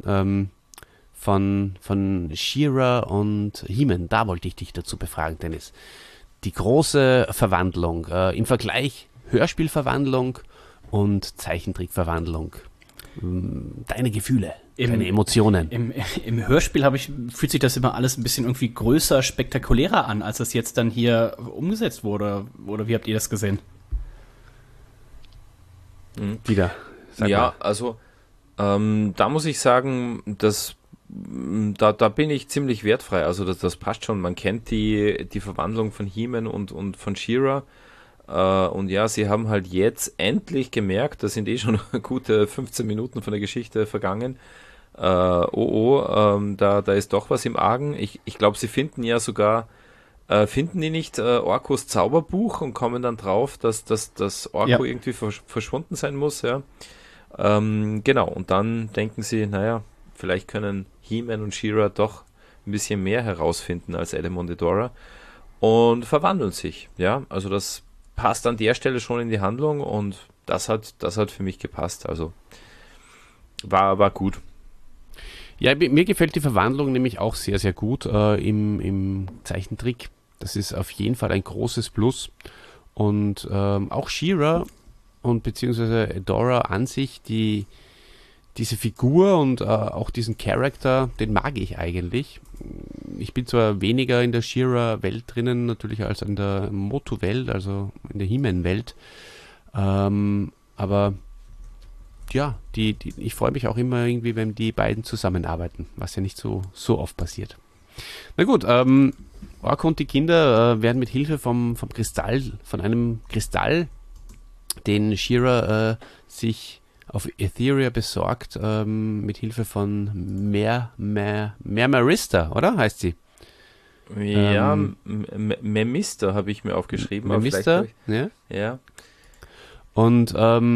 Von She-Ra und He-Man, da wollte ich dich dazu befragen, Dennis. Die große Verwandlung, im Vergleich Hörspielverwandlung und Zeichentrickverwandlung. Deine Gefühle, deine Emotionen. Im Hörspiel fühlt sich das immer alles ein bisschen irgendwie größer, spektakulärer an, als es jetzt dann hier umgesetzt wurde. Oder wie habt ihr das gesehen? Wieder. Ja, also da muss ich sagen, da bin ich ziemlich wertfrei. Also das passt schon. Man kennt die Verwandlung von He-Man und von She-Ra. Und ja, sie haben halt jetzt endlich gemerkt, da sind schon gute 15 Minuten von der Geschichte vergangen. Da ist doch was im Argen. Ich glaube, sie finden ja sogar, finden die nicht Orkos Zauberbuch und kommen dann drauf, dass Orko irgendwie verschwunden sein muss, ja. Genau, und dann denken sie, naja, vielleicht können He-Man und She-Ra doch ein bisschen mehr herausfinden als Adam und Edora und verwandeln sich, ja. Also das passt an der Stelle schon in die Handlung und das hat für mich gepasst. Also war gut. Ja, mir gefällt die Verwandlung nämlich auch sehr, sehr gut im Zeichentrick. Das ist auf jeden Fall ein großes Plus. Und auch She-Ra und beziehungsweise Edora an sich, diese Figur und auch diesen Charakter, den mag ich eigentlich. Ich bin zwar weniger in der She-Ra-Welt drinnen, natürlich als in der Motu-Welt, also in der He-Man-Welt. Aber ja, ich freue mich auch immer irgendwie, wenn die beiden zusammenarbeiten, was ja nicht so oft passiert. Na gut, Orko und die Kinder werden mit Hilfe von einem Kristall, den She-Ra sich auf Etheria besorgt, mit Hilfe von Mermarista, oder? Heißt sie? Ja, Memister habe ich mir aufgeschrieben. Memister, ja. Und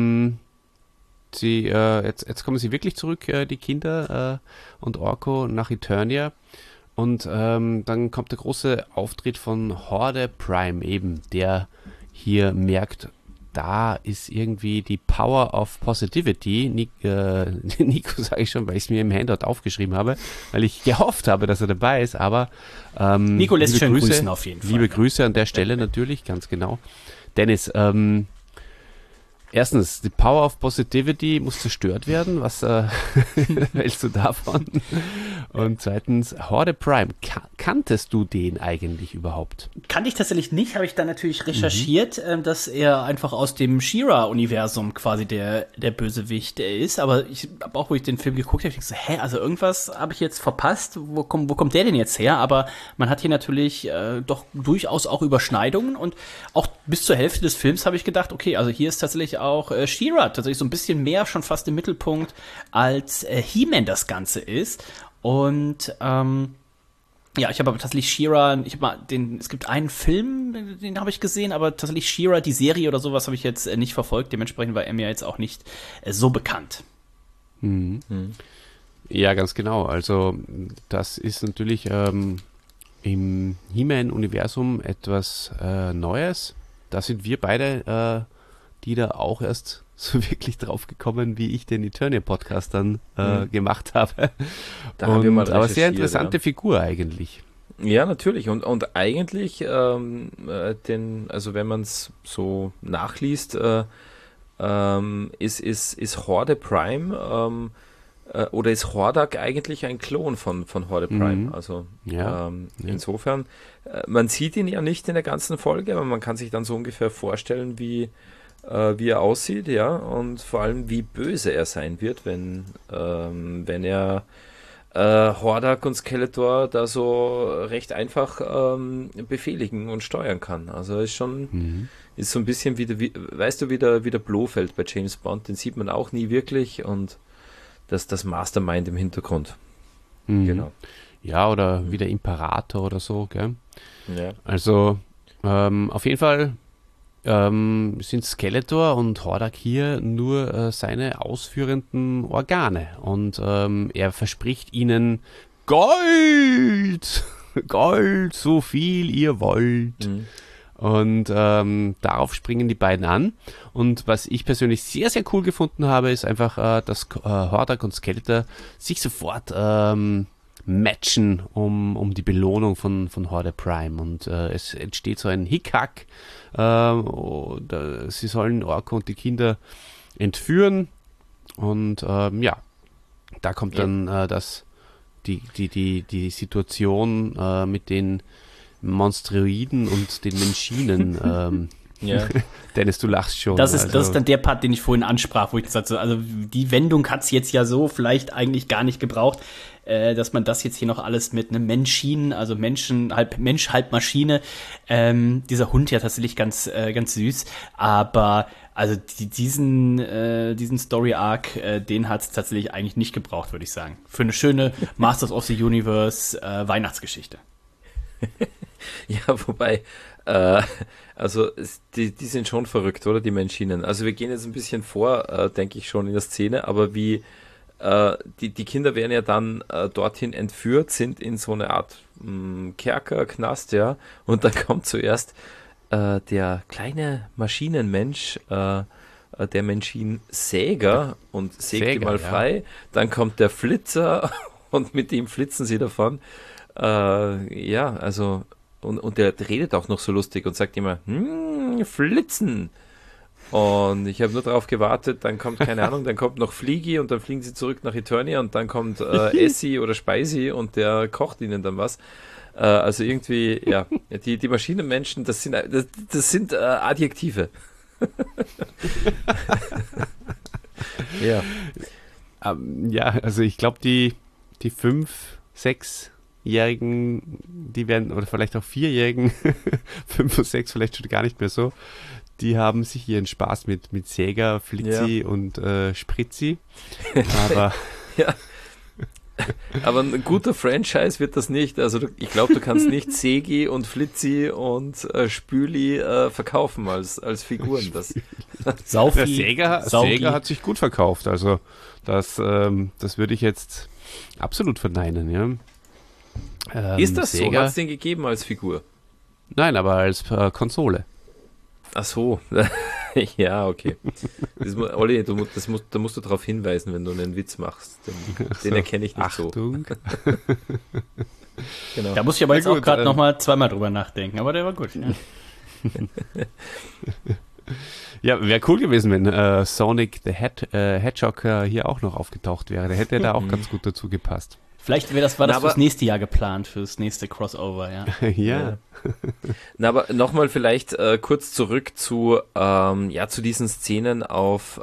jetzt kommen sie wirklich zurück, die Kinder und Orko nach Eternia. Und dann kommt der große Auftritt von Horde Prime eben, der hier merkt, da ist irgendwie die Power of Positivity. Nico sage ich schon, weil ich es mir im Handout aufgeschrieben habe, weil ich gehofft habe, dass er dabei ist, aber Nico lässt schön grüßen auf jeden Fall. Liebe Grüße an der Stelle natürlich, ganz genau. Dennis, erstens, die Power of Positivity muss zerstört werden. Was hältst du davon? Und zweitens, Horde Prime. Kanntest du den eigentlich überhaupt? Kannte ich tatsächlich nicht, habe ich dann natürlich recherchiert, dass er einfach aus dem She-Ra-Universum quasi der Bösewicht ist. Aber ich habe auch, wo ich den Film geguckt habe, ich so, also irgendwas habe ich jetzt verpasst. Wo kommt der denn jetzt her? Aber man hat hier natürlich doch durchaus auch Überschneidungen. Und auch bis zur Hälfte des Films habe ich gedacht, okay, also hier ist tatsächlich auch She-Ra tatsächlich so ein bisschen mehr schon fast im Mittelpunkt, als He-Man das Ganze ist. Und ich habe aber tatsächlich She-Ra, es gibt einen Film, den habe ich gesehen, aber tatsächlich She-Ra, die Serie oder sowas habe ich jetzt nicht verfolgt, dementsprechend war er mir jetzt auch nicht so bekannt. Ja, ganz genau. Also das ist natürlich im He-Man-Universum etwas Neues. Da sind wir beide, die da auch erst so wirklich drauf gekommen, wie ich den Eternia-Podcast dann gemacht habe. Da haben wir mal aber sehr interessante Figur eigentlich. Ja, natürlich. Und eigentlich, also wenn man es so nachliest, ist Horde Prime oder ist Hordak eigentlich ein Klon von Horde Prime? Also insofern, man sieht ihn ja nicht in der ganzen Folge, aber man kann sich dann so ungefähr vorstellen, wie er aussieht, ja, und vor allem wie böse er sein wird, wenn er Hordak und Skeletor da so recht einfach befehligen und steuern kann. Also ist schon ist so ein bisschen weißt du, wie der Blofeld bei James Bond, den sieht man auch nie wirklich, und das Mastermind im Hintergrund. Genau. Ja, oder wie der Imperator oder so, gell? Ja. Also auf jeden Fall sind Skeletor und Hordak hier nur seine ausführenden Organe, und er verspricht ihnen Gold, Gold, so viel ihr wollt. Und darauf springen die beiden an. Und was ich persönlich sehr, sehr cool gefunden habe, ist einfach, dass Hordak und Skeletor sich sofort matchen um die Belohnung von Horde Prime. Und es entsteht so ein Hickhack. Sie sollen Orko und die Kinder entführen. Und da kommt dann die Situation mit den Monstroiden und den Menschinen. Dennis, du lachst schon. Das ist dann der Part, den ich vorhin ansprach, wo ich gesagt habe, also die Wendung hat es jetzt ja so vielleicht eigentlich gar nicht gebraucht, dass man das jetzt hier noch alles mit einem Menschinen, also Menschen, halb Mensch, halb Maschine, dieser Hund ja tatsächlich ganz süß, aber also diesen Story-Arc, den hat es tatsächlich eigentlich nicht gebraucht, würde ich sagen. Für eine schöne Masters of the Universe Weihnachtsgeschichte. Ja, wobei, also die sind schon verrückt, oder, die Menschinen. Also wir gehen jetzt ein bisschen vor, denke ich schon, in der Szene, aber wie die Kinder werden ja dann dorthin entführt, sind in so eine Art Kerker, Knast, ja, und dann kommt zuerst der kleine Maschinenmensch, der Maschinensäger, und sägt ihn mal frei. Dann kommt der Flitzer und mit dem flitzen sie davon. Also und der redet auch noch so lustig und sagt immer, flitzen. Und ich habe nur darauf gewartet, dann kommt, keine Ahnung, dann kommt noch Fliegi und dann fliegen sie zurück nach Eternia und dann kommt Essi oder Speisi und der kocht ihnen dann was. Also irgendwie, ja, die Maschinenmenschen, das sind Adjektive. Ja. Also ich glaube, die 5, 6-Jährigen, die werden, oder vielleicht auch 4-Jährigen, 5 und 6 vielleicht schon gar nicht mehr so, die haben sich ihren Spaß mit Säger, Flitzi und Spritzi. Aber aber ein guter Franchise wird das nicht. Also ich glaube, du kannst nicht Segi und Flitzi und Spüli verkaufen als Figuren. Der Säger hat sich gut verkauft. Also das würde ich jetzt absolut verneinen. Ja. Ist das Säger, so? Hat es den gegeben als Figur? Nein, aber als Konsole. Ach so, ja, okay. Olli, da musst du darauf hinweisen, wenn du einen Witz machst. Den erkenne ich nicht Achtung. so. Genau. Da muss ich aber jetzt auch gerade nochmal zweimal drüber nachdenken, aber der war gut. Ja, ja, wäre cool gewesen, wenn Sonic the Hedgehog hier auch noch aufgetaucht wäre. Der hätte da auch ganz gut dazu gepasst. Vielleicht war das fürs nächste Jahr geplant, fürs nächste Crossover, ja. Ja. Na, aber nochmal vielleicht kurz zurück zu diesen Szenen auf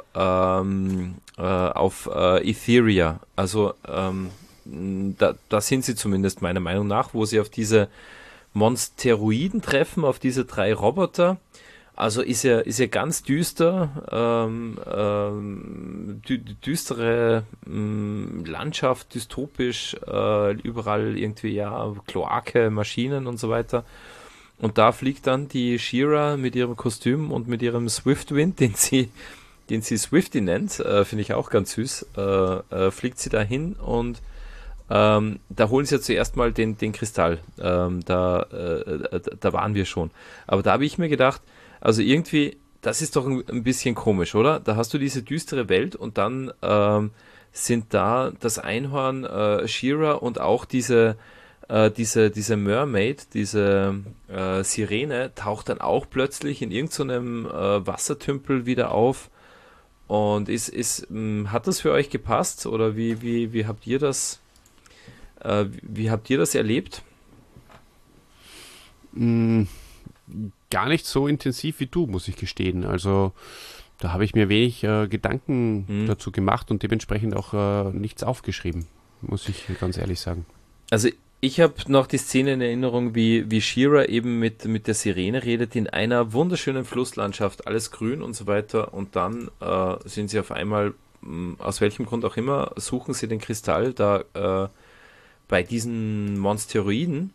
Etheria. Also da sind sie zumindest meiner Meinung nach, wo sie auf diese Monsteroiden treffen, auf diese 3 Roboter. Also ist ja ganz düster, düstere Landschaft, dystopisch, überall irgendwie, Kloake, Maschinen und so weiter. Und da fliegt dann die She-Ra mit ihrem Kostüm und mit ihrem Swiftwind, den sie Swifty nennt, finde ich auch ganz süß, fliegt sie da hin und da holen sie ja zuerst mal den Kristall. Da waren wir schon. Aber da habe ich mir gedacht, also irgendwie, das ist doch ein bisschen komisch, oder? Da hast du diese düstere Welt und dann sind da das Einhorn, She-Ra und auch diese Mermaid, diese Sirene, taucht dann auch plötzlich in irgendeinem Wassertümpel wieder auf. Und hat das für euch gepasst? Oder wie habt ihr das, wie habt ihr das erlebt? Gar nicht so intensiv wie du, muss ich gestehen. Also da habe ich mir wenig Gedanken dazu gemacht und dementsprechend auch nichts aufgeschrieben, muss ich ganz ehrlich sagen. Also ich habe noch die Szene in Erinnerung, wie She-Ra eben mit der Sirene redet, in einer wunderschönen Flusslandschaft, alles grün und so weiter. Und dann sind sie auf einmal, aus welchem Grund auch immer, suchen sie den Kristall da bei diesen Monsteroiden.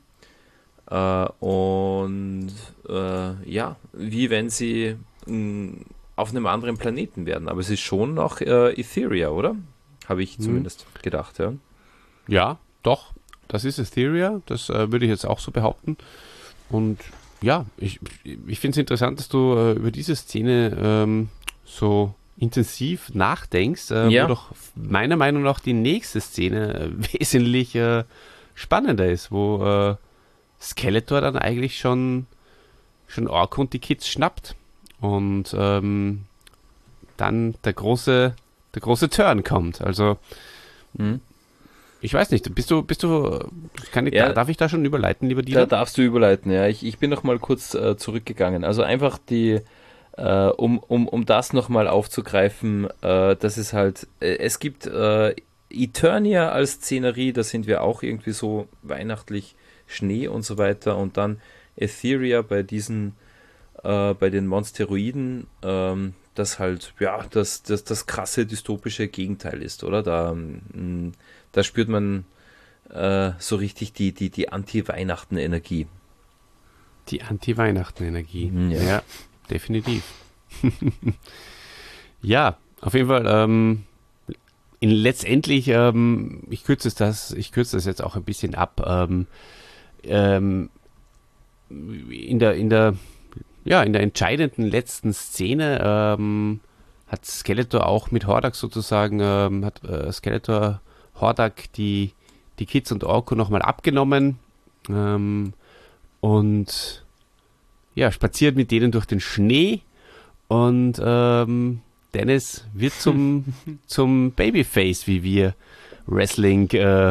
Wie wenn sie auf einem anderen Planeten werden. Aber es ist schon noch Etheria, oder? Habe ich zumindest gedacht, ja. Ja, doch. Das ist Etheria, das würde ich jetzt auch so behaupten. Und ja, ich finde es interessant, dass du über diese Szene so intensiv nachdenkst, wo doch meiner Meinung nach die nächste Szene wesentlich spannender ist, wo Skeletor dann eigentlich schon Orko und die Kids schnappt und dann der große Turn kommt. Also ich weiß nicht, darf ich da schon überleiten, lieber Dieter? Da darfst du überleiten, ja. Ich bin noch mal kurz zurückgegangen. Also einfach um das noch mal aufzugreifen, das ist halt, es gibt Eternia als Szenerie, da sind wir auch irgendwie so weihnachtlich, Schnee und so weiter, und dann Etheria bei den Monsteroiden, das halt, ja, das krasse dystopische Gegenteil ist, oder? Da spürt man so richtig die Anti-Weihnachten-Energie. Die Anti-Weihnachten-Energie, ja, definitiv. Ja, auf jeden Fall, letztendlich, ich kürze das jetzt auch ein bisschen ab, in der entscheidenden letzten Szene hat Skeletor auch mit Hordak sozusagen, hat Skeletor Hordak die Kids und Orko nochmal abgenommen und ja, spaziert mit denen durch den Schnee und Dennis wird zum Babyface, wie wir Wrestling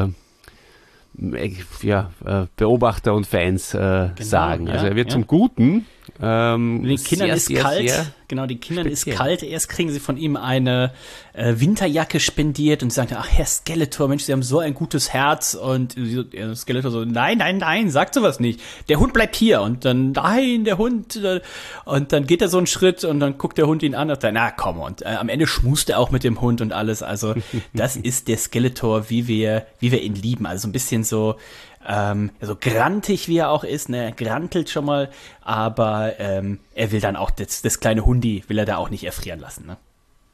Beobachter und Fans sagen. Also er wird zum Guten. Den Kindern ist kalt. Genau, den Kindern ist kalt. Erst kriegen sie von ihm eine Winterjacke spendiert und sagen, ach Herr Skeletor, Mensch, Sie haben so ein gutes Herz. Und Skeletor so, nein, sagt sowas nicht. Der Hund bleibt hier. Und dann, nein, der Hund. Und dann geht er so einen Schritt und dann guckt der Hund ihn an und sagt, na komm. Und am Ende schmust er auch mit dem Hund und alles. Also das ist der Skeletor, wie wir ihn lieben. Also ein bisschen so grantig wie er auch ist, ne, er grantelt schon mal, aber er will dann auch das kleine Hundi, will er da auch nicht erfrieren lassen, ne?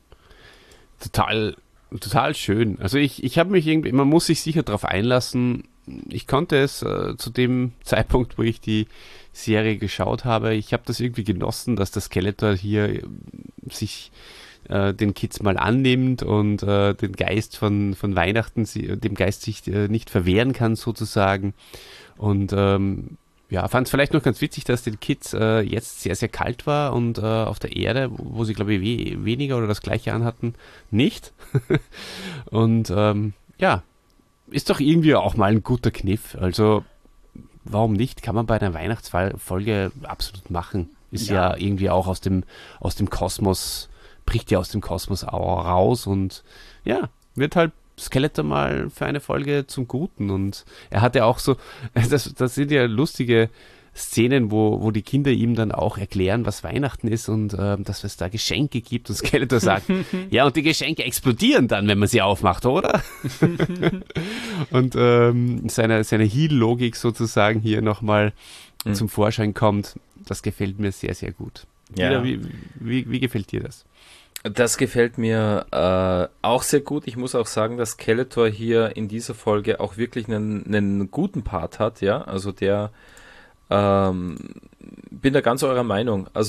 Total schön. Also ich habe mich irgendwie, man muss sich sicher darauf einlassen. Ich konnte es zu dem Zeitpunkt, wo ich die Serie geschaut habe, ich habe das irgendwie genossen, dass der Skeletor hier sich den Kids mal annimmt und den Geist von Weihnachten, dem Geist sich nicht verwehren kann sozusagen. Und fand es vielleicht noch ganz witzig, dass den Kids jetzt sehr, sehr kalt war und auf der Erde, wo sie glaube ich weniger oder das gleiche anhatten, nicht. Und ist doch irgendwie auch mal ein guter Kniff. Also warum nicht? Kann man bei einer Weihnachtsfolge absolut machen. Ist ja irgendwie auch aus dem Kosmos, bricht ja aus dem Kosmos auch raus und ja, wird halt Skeletor mal für eine Folge zum Guten. Und er hat ja auch so, das sind ja lustige Szenen, wo die Kinder ihm dann auch erklären, was Weihnachten ist und dass es da Geschenke gibt und Skeletor sagt, ja, und die Geschenke explodieren dann, wenn man sie aufmacht, oder? Und seine Heel-Logik sozusagen hier nochmal zum Vorschein kommt, das gefällt mir sehr, sehr gut. Ja. Wie gefällt dir das? Das gefällt mir auch sehr gut. Ich muss auch sagen, dass Skeletor hier in dieser Folge auch wirklich einen guten Part hat, ja. Also bin da ganz eurer Meinung. Also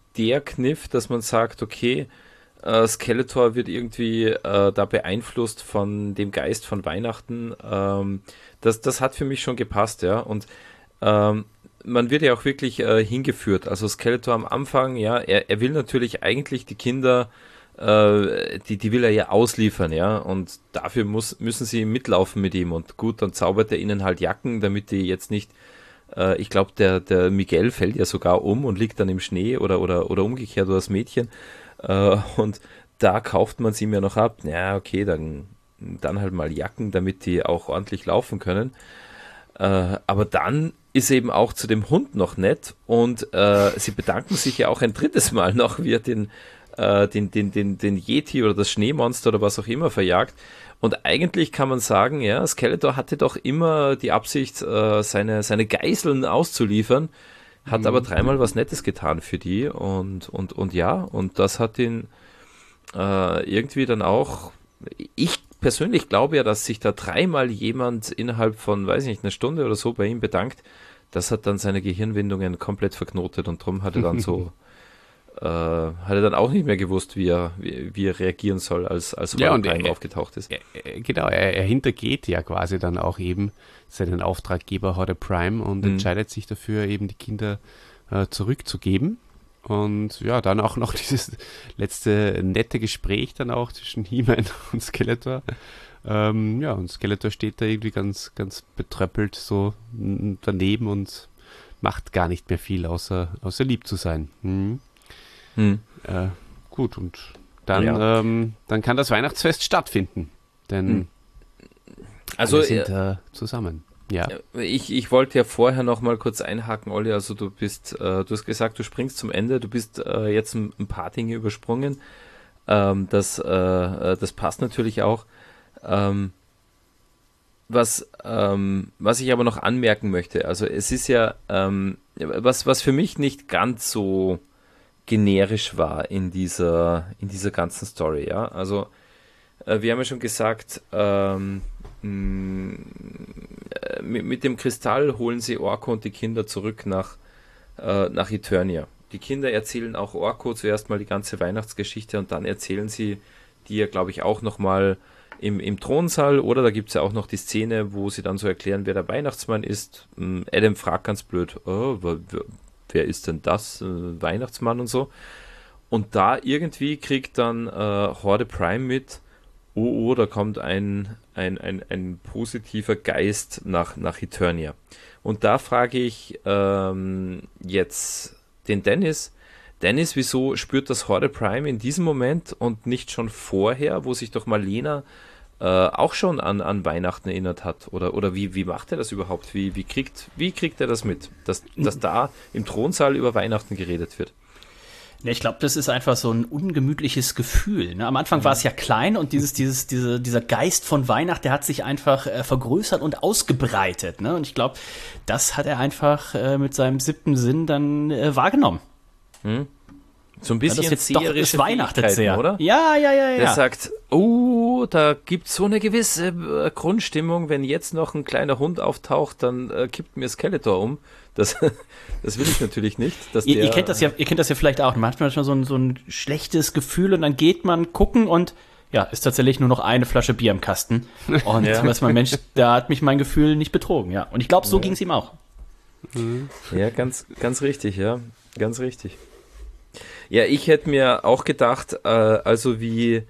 der Kniff, dass man sagt, okay, Skeletor wird irgendwie da beeinflusst von dem Geist von Weihnachten. Das hat für mich schon gepasst, ja. Und man wird ja auch wirklich hingeführt. Also Skeletor am Anfang, ja, er will natürlich eigentlich die Kinder, die will er ja ausliefern, ja. Und dafür müssen sie mitlaufen mit ihm. Und gut, dann zaubert er ihnen halt Jacken, damit die jetzt nicht, ich glaube, der Miguel fällt ja sogar um und liegt dann im Schnee oder umgekehrt oder das Mädchen. Und da kauft man sie mir noch ab. Ja, okay, dann halt mal Jacken, damit die auch ordentlich laufen können. Aber dann ist eben auch zu dem Hund noch nett und sie bedanken sich ja auch ein drittes Mal noch, wie er den Yeti oder das Schneemonster oder was auch immer verjagt. Und eigentlich kann man sagen, ja, Skeletor hatte doch immer die Absicht, seine Geiseln auszuliefern, hat aber dreimal was Nettes getan für die und ja, und das hat ihn irgendwie dann auch, ich persönlich glaube ja, dass sich da dreimal jemand innerhalb von, weiß ich nicht, einer Stunde oder so bei ihm bedankt. Das hat dann seine Gehirnwindungen komplett verknotet und darum hat er dann so, hat er dann auch nicht mehr gewusst, wie er reagieren soll, als Prime aufgetaucht ist. Genau, er hintergeht ja quasi dann auch eben seinen Auftraggeber Horde Prime und entscheidet sich dafür, eben die Kinder zurückzugeben. Und ja, dann auch noch dieses letzte nette Gespräch dann auch zwischen He-Man und Skeletor. Und Skeletor steht da irgendwie ganz, ganz betröppelt so daneben und macht gar nicht mehr viel, außer lieb zu sein. Gut, und dann kann das Weihnachtsfest stattfinden, denn alle sind zusammen. Ja. Ich wollte ja vorher noch mal kurz einhaken, Olli, also du hast gesagt, du springst zum Ende, du bist jetzt ein paar Dinge übersprungen, das passt natürlich auch. Was ich aber noch anmerken möchte, also es ist ja, was für mich nicht ganz so generisch war in dieser ganzen Story, ja, also wir haben ja schon gesagt, mit dem Kristall holen sie Orko und die Kinder zurück nach Eternia. Die Kinder erzählen auch Orko zuerst mal die ganze Weihnachtsgeschichte und dann erzählen sie die ja, glaube ich, auch nochmal im Thronsaal, oder da gibt es ja auch noch die Szene, wo sie dann so erklären, wer der Weihnachtsmann ist. Adam fragt ganz blöd, wer ist denn das? Weihnachtsmann und so. Und da irgendwie kriegt dann Horde Prime mit, da kommt ein positiver Geist nach Eternia. Und da frage ich jetzt den Dennis, wieso spürt das Horde Prime in diesem Moment und nicht schon vorher, wo sich doch Marlena auch schon an Weihnachten erinnert hat? Oder wie macht er das überhaupt? Wie kriegt er das mit, dass da im Thronsaal über Weihnachten geredet wird? Ich glaube, das ist einfach so ein ungemütliches Gefühl. Ne? Am Anfang war es ja klein und dieser Geist von Weihnachten, der hat sich einfach vergrößert und ausgebreitet. Ne? Und ich glaube, das hat er einfach mit seinem 7. Sinn dann wahrgenommen. So ein bisschen das jetzt doch ist Weihnachten sehr, oder? Ja. Der sagt, da gibt es so eine gewisse Grundstimmung, wenn jetzt noch ein kleiner Hund auftaucht, dann kippt mir Skeletor um. Das will ich natürlich nicht. Ihr kennt das ja vielleicht auch. Man hat manchmal so ein schlechtes Gefühl und dann geht man gucken und ja, ist tatsächlich nur noch eine Flasche Bier im Kasten. Und dann weiß man, Mensch, da hat mich mein Gefühl nicht betrogen. Ja. Und ich glaube, so ging es ihm auch. Ja, ganz, ganz richtig, ja. Ganz richtig. Ja, ich hätte mir auch gedacht, also wie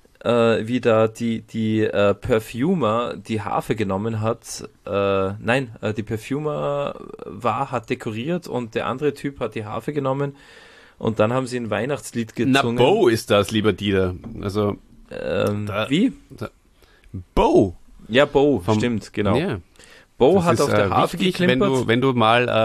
da die Perfumer die Harfe genommen hat. Die Perfumer hat dekoriert und der andere Typ hat die Harfe genommen und dann haben sie ein Weihnachtslied gesungen. Na, Bo ist das, lieber Dieter. Also, wie? Bo. Ja, Bo, stimmt, genau. Yeah. Bo hat auf der Harfe geklimpert. Wenn du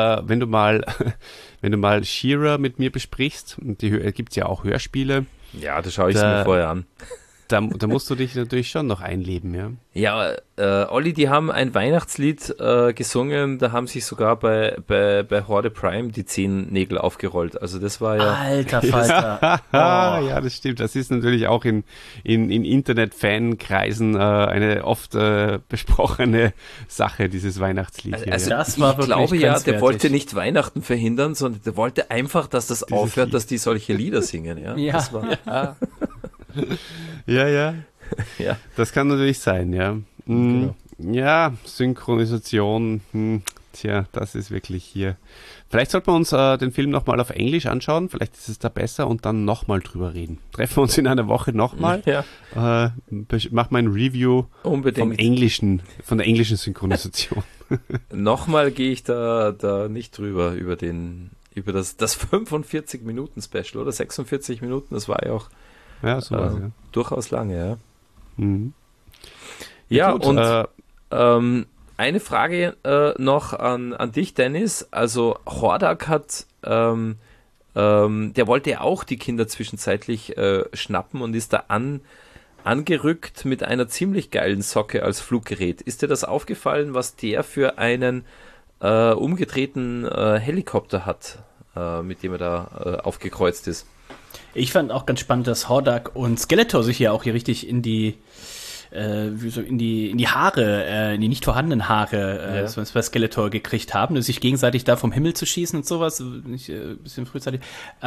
mal She-Ra mit mir besprichst, und gibt es ja auch Hörspiele. Ja, da schaue ich es mir vorher an. Da musst du dich natürlich schon noch einleben, ja. Ja, Olli, die haben ein Weihnachtslied gesungen, da haben sich sogar bei Horde Prime die Zehennägel aufgerollt. Also das war ja... Alter Falter. Ja, das stimmt. Das ist natürlich auch in Internet-Fankreisen eine oft besprochene Sache, dieses Weihnachtslied hier. Also ja. Das war ich glaube ja, der grenzwertig. wollte nicht Weihnachten verhindern, sondern der wollte einfach, dass das aufhört, dass die solche Lieder singen. Ja, Ja. Das war, Ja. ja. Das kann natürlich sein, ja. Genau. Ja, Synchronisation, tja, das ist wirklich hier. Vielleicht sollten wir uns den Film nochmal auf Englisch anschauen, vielleicht ist es da besser und dann nochmal drüber reden. Treffen wir uns in einer Woche nochmal, Ja. mach mal ein Review Unbedingt. von der englischen Synchronisation. Nochmal gehe ich da nicht drüber, über das 45-Minuten-Special oder 46 Minuten, das war ja auch Ja, sowas, ja. durchaus lange, ja. Mhm. Ja, Gut, und eine Frage noch an dich, Dennis. Also Hordak hat, der wollte ja auch die Kinder zwischenzeitlich schnappen und ist da angerückt mit einer ziemlich geilen Socke als Fluggerät. Ist dir das aufgefallen, was der für einen umgedrehten Helikopter hat, mit dem er da aufgekreuzt ist? Ich fand auch ganz spannend, dass Hordak und Skeletor sich ja auch hier richtig in die in die Haare, in die nicht vorhandenen Haare, so bei Skeletor gekriegt haben, sich gegenseitig da vom Himmel zu schießen und sowas, nicht ein bisschen frühzeitig.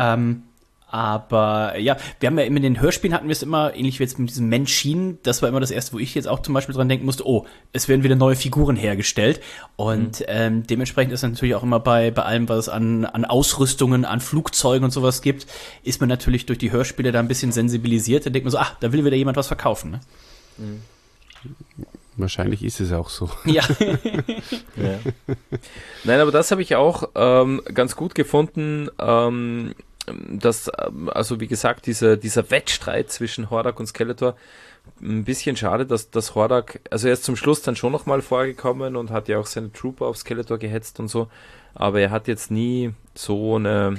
Aber ja, wir haben ja immer in den Hörspielen hatten wir es immer, ähnlich wie jetzt mit diesem Menschin, das war immer das erste, wo ich jetzt auch zum Beispiel dran denken musste, oh, es werden wieder neue Figuren hergestellt. Und dementsprechend ist natürlich auch immer bei allem, was es an Ausrüstungen, an Flugzeugen und sowas gibt, ist man natürlich durch die Hörspiele da ein bisschen sensibilisiert. Da denkt man so, da will wieder jemand was verkaufen, ne? Wahrscheinlich ist es auch so. Ja. Ja. Nein, aber das habe ich auch ganz gut gefunden, dass, also wie gesagt, dieser Wettstreit zwischen Hordak und Skeletor, ein bisschen schade, dass Hordak, also er ist zum Schluss dann schon nochmal vorgekommen und hat ja auch seine Trooper auf Skeletor gehetzt und so, aber er hat jetzt nie so eine,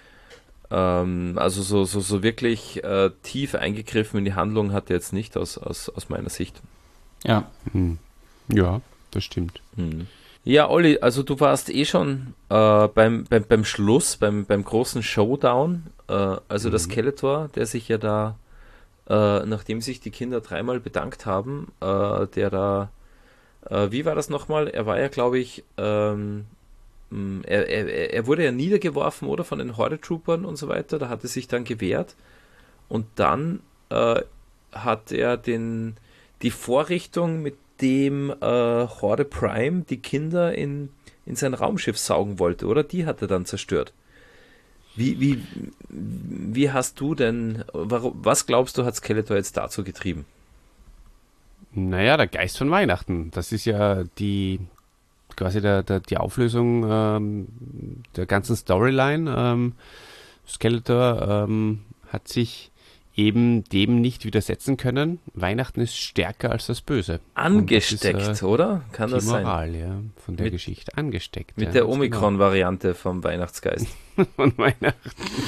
also so wirklich tief eingegriffen in die Handlung hat er jetzt nicht aus meiner Sicht. Ja. Ja, das stimmt. Ja, Olli, also du warst schon beim Schluss, beim großen Showdown, also der Skeletor, der sich ja da, nachdem sich die Kinder dreimal bedankt haben, der da, wie war das nochmal? Er war ja, glaube ich, er wurde ja niedergeworfen, oder, von den Horde-Troopern und so weiter, da hat er sich dann gewehrt und dann hat er die Vorrichtung, mit dem Horde Prime die Kinder in sein Raumschiff saugen wollte, oder? Die hat er dann zerstört. Wie hast du denn, was glaubst du, hat Skeletor jetzt dazu getrieben? Naja, der Geist von Weihnachten. Das ist ja quasi die Auflösung der ganzen Storyline. Skeletor hat sich eben dem nicht widersetzen können. Weihnachten ist stärker als das Böse. Angesteckt, das ist, oder? Kann das sein? Die Moral, ja, von der Geschichte. Angesteckt. Mit der Omikron-Variante vom Weihnachtsgeist. Von Weihnachten.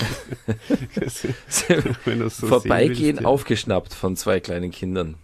Wenn du so vorbeigehen, ja. Aufgeschnappt von zwei kleinen Kindern.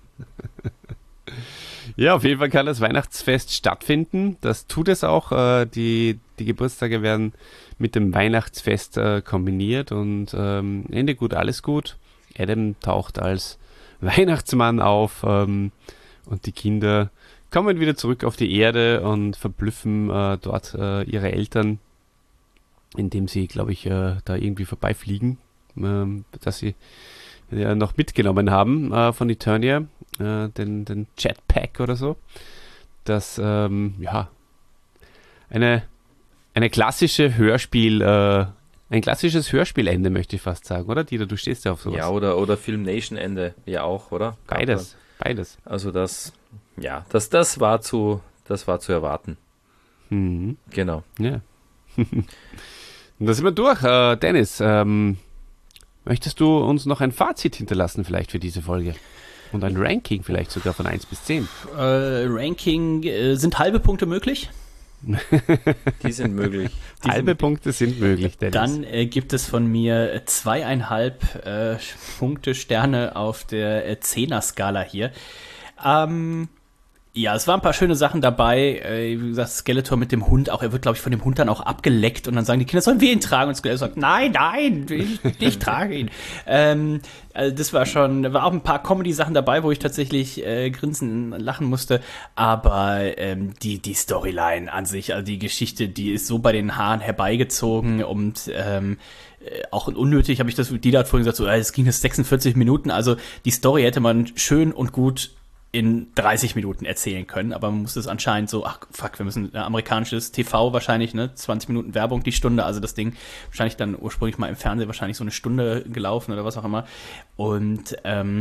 Ja, auf jeden Fall kann das Weihnachtsfest stattfinden. Das tut es auch. Die Geburtstage werden mit dem Weihnachtsfest kombiniert und Ende gut, alles gut. Adam taucht als Weihnachtsmann auf und die Kinder kommen wieder zurück auf die Erde und verblüffen dort ihre Eltern, indem sie, glaube ich, da irgendwie vorbeifliegen, dass sie noch mitgenommen haben von Eternia, den Jetpack oder so. Das, ja, eine klassische ein klassisches Hörspielende, möchte ich fast sagen, oder? Dieter, du stehst ja auf sowas. Ja, oder Film-Nation-Ende, ja auch, oder? Beides. Also das war zu erwarten. Mhm. Genau. Ja. Und da sind wir durch. Dennis, möchtest du uns noch ein Fazit hinterlassen vielleicht für diese Folge? Und ein Ranking vielleicht sogar von 1 bis 10? Ranking, sind halbe Punkte möglich? Die sind möglich. Halbe Punkte sind möglich, Dennis. Dann gibt es von mir 2,5 Punkte Sterne auf der 10er-Skala hier. Ja, es waren ein paar schöne Sachen dabei. Wie gesagt, Skeletor mit dem Hund auch. Er wird, glaube ich, von dem Hund dann auch abgeleckt und dann sagen die Kinder, sollen wir ihn tragen? Und Skeletor sagt, nein, ich trage ihn. Also das war auch ein paar Comedy-Sachen dabei, wo ich tatsächlich grinsen, lachen musste. Aber die Storyline an sich, also die Geschichte, die ist so bei den Haaren herbeigezogen und auch unnötig, habe ich das, Dieter hat vorhin gesagt, so, es ging jetzt 46 Minuten. Also die Story hätte man schön und gut in 30 Minuten erzählen können, aber man muss es anscheinend so, wir müssen amerikanisches TV wahrscheinlich, 20 Minuten Werbung die Stunde, also das Ding wahrscheinlich dann ursprünglich mal im Fernsehen wahrscheinlich so eine Stunde gelaufen oder was auch immer und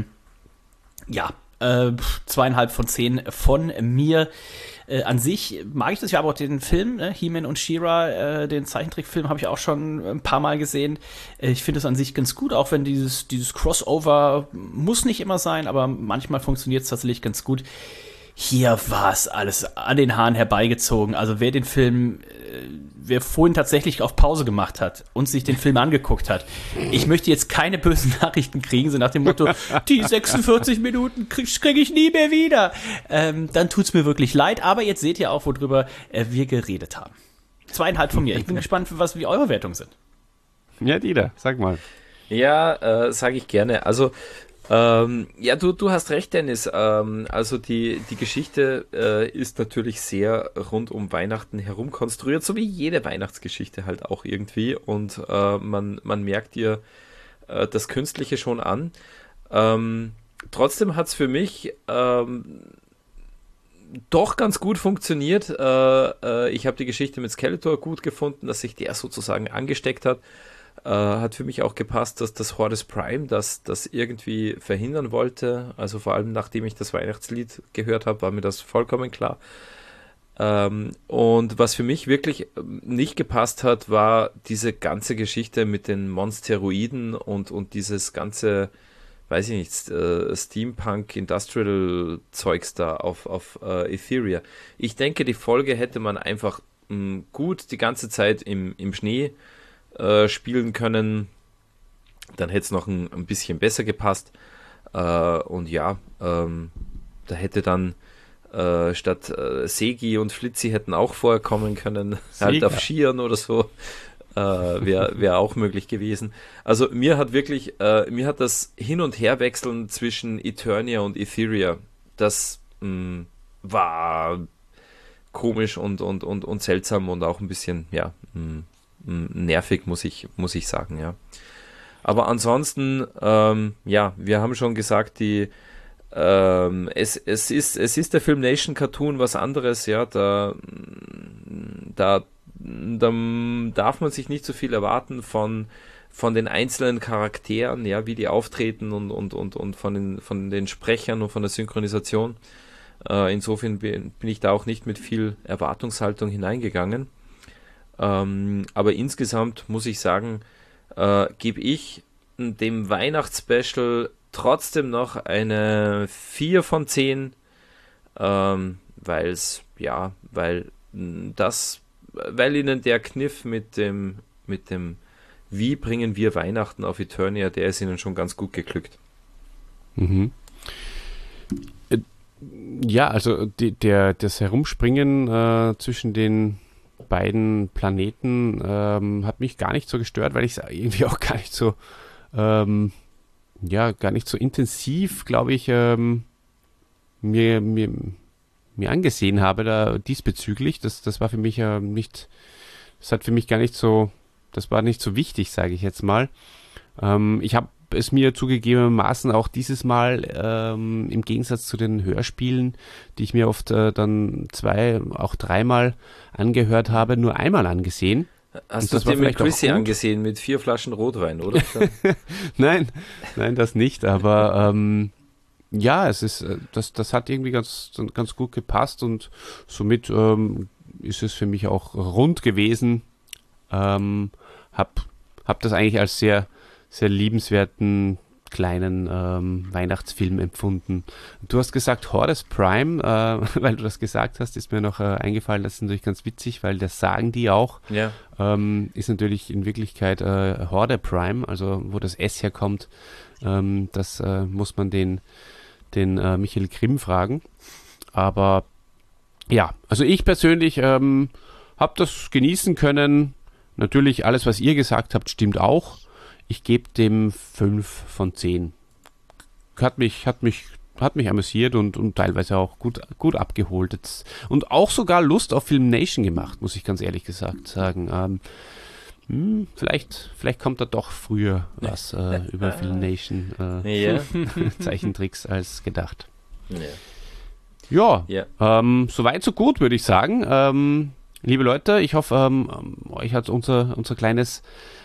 2,5 von 10 von mir. An sich mag ich das, ja, aber auch den Film, He-Man und She-Ra, den Zeichentrickfilm habe ich auch schon ein paar Mal gesehen. Ich finde es an sich ganz gut, auch wenn dieses Crossover muss nicht immer sein, aber manchmal funktioniert es tatsächlich ganz gut. Hier war es alles an den Haaren herbeigezogen. Also wer vorhin tatsächlich auf Pause gemacht hat und sich den Film angeguckt hat, ich möchte jetzt keine bösen Nachrichten kriegen, so nach dem Motto, die 46 Minuten krieg ich nie mehr wieder. Dann tut's mir wirklich leid, aber jetzt seht ihr auch, worüber wir geredet haben. 2,5 von mir. Ich bin gespannt, wie eure Wertungen sind. Ja, Dieter, sag mal. Ja, sage ich gerne. Also du hast recht, Dennis. Also die Geschichte ist natürlich sehr rund um Weihnachten herum konstruiert, so wie jede Weihnachtsgeschichte halt auch irgendwie. Und man merkt ihr das Künstliche schon an. Trotzdem hat es für mich doch ganz gut funktioniert. Ich habe die Geschichte mit Skeletor gut gefunden, dass sich der sozusagen angesteckt hat. Hat für mich auch gepasst, dass das Hordes Prime das irgendwie verhindern wollte. Also vor allem, nachdem ich das Weihnachtslied gehört habe, war mir das vollkommen klar. Und was für mich wirklich nicht gepasst hat, war diese ganze Geschichte mit den Monsteroiden und dieses ganze, weiß ich nicht, Steampunk, Industrial Zeugs da auf Etheria. Ich denke, die Folge hätte man einfach gut die ganze Zeit im Schnee spielen können, dann hätte es noch ein bisschen besser gepasst. Da hätte dann statt Segi und Flitzi hätten auch vorher kommen können, halt auf Skiern oder so, wäre auch möglich gewesen. Also mir hat das Hin- und Herwechseln zwischen Eternia und Etheria, das war komisch und seltsam und auch ein bisschen, nervig, muss ich sagen, ja. Aber ansonsten, wir haben schon gesagt, es ist der Filmation Cartoon was anderes, ja, da darf man sich nicht so viel erwarten von den einzelnen Charakteren, ja, wie die auftreten und von den Sprechern und von der Synchronisation. Insofern bin ich da auch nicht mit viel Erwartungshaltung hineingegangen. Aber insgesamt muss ich sagen, gebe ich dem Weihnachtsspecial trotzdem noch eine 4 von 10, weil ihnen der Kniff mit dem wie bringen wir Weihnachten auf Eternia, der ist ihnen schon ganz gut geglückt. Mhm. Ja, also das Herumspringen zwischen den beiden Planeten hat mich gar nicht so gestört, weil ich es irgendwie auch gar nicht so gar nicht so intensiv, glaube ich, mir angesehen habe da diesbezüglich. Das war für mich nicht, das hat für mich gar nicht so, das war nicht so wichtig, sage ich jetzt mal. Ich habe es mir zugegebenermaßen auch dieses Mal im Gegensatz zu den Hörspielen, die ich mir oft dann 2, auch 3-mal angehört habe, nur einmal angesehen. Hast du es dir mit Chrissy angesehen, mit 4 Flaschen Rotwein, oder? Nein, das nicht, aber es ist, das hat irgendwie ganz gut gepasst und somit ist es für mich auch rund gewesen. Hab das eigentlich als sehr, sehr liebenswerten kleinen Weihnachtsfilm empfunden. Du hast gesagt Hordes Prime, weil du das gesagt hast, ist mir noch eingefallen, das ist natürlich ganz witzig, weil das sagen die auch, Ja. ist natürlich in Wirklichkeit Horde Prime, also wo das S herkommt, das muss man den Michael Grimm fragen. Aber ja, also ich persönlich habe das genießen können. Natürlich, alles, was ihr gesagt habt, stimmt auch. Ich gebe dem 5 von 10. Hat mich amüsiert und teilweise auch gut abgeholt. Jetzt, und auch sogar Lust auf Film Nation gemacht, muss ich ganz ehrlich gesagt sagen. Vielleicht kommt da doch früher was über Film Nation Zeichentricks als gedacht. Ja, soweit so gut, würde ich sagen. Liebe Leute, ich hoffe, euch hat unser kleines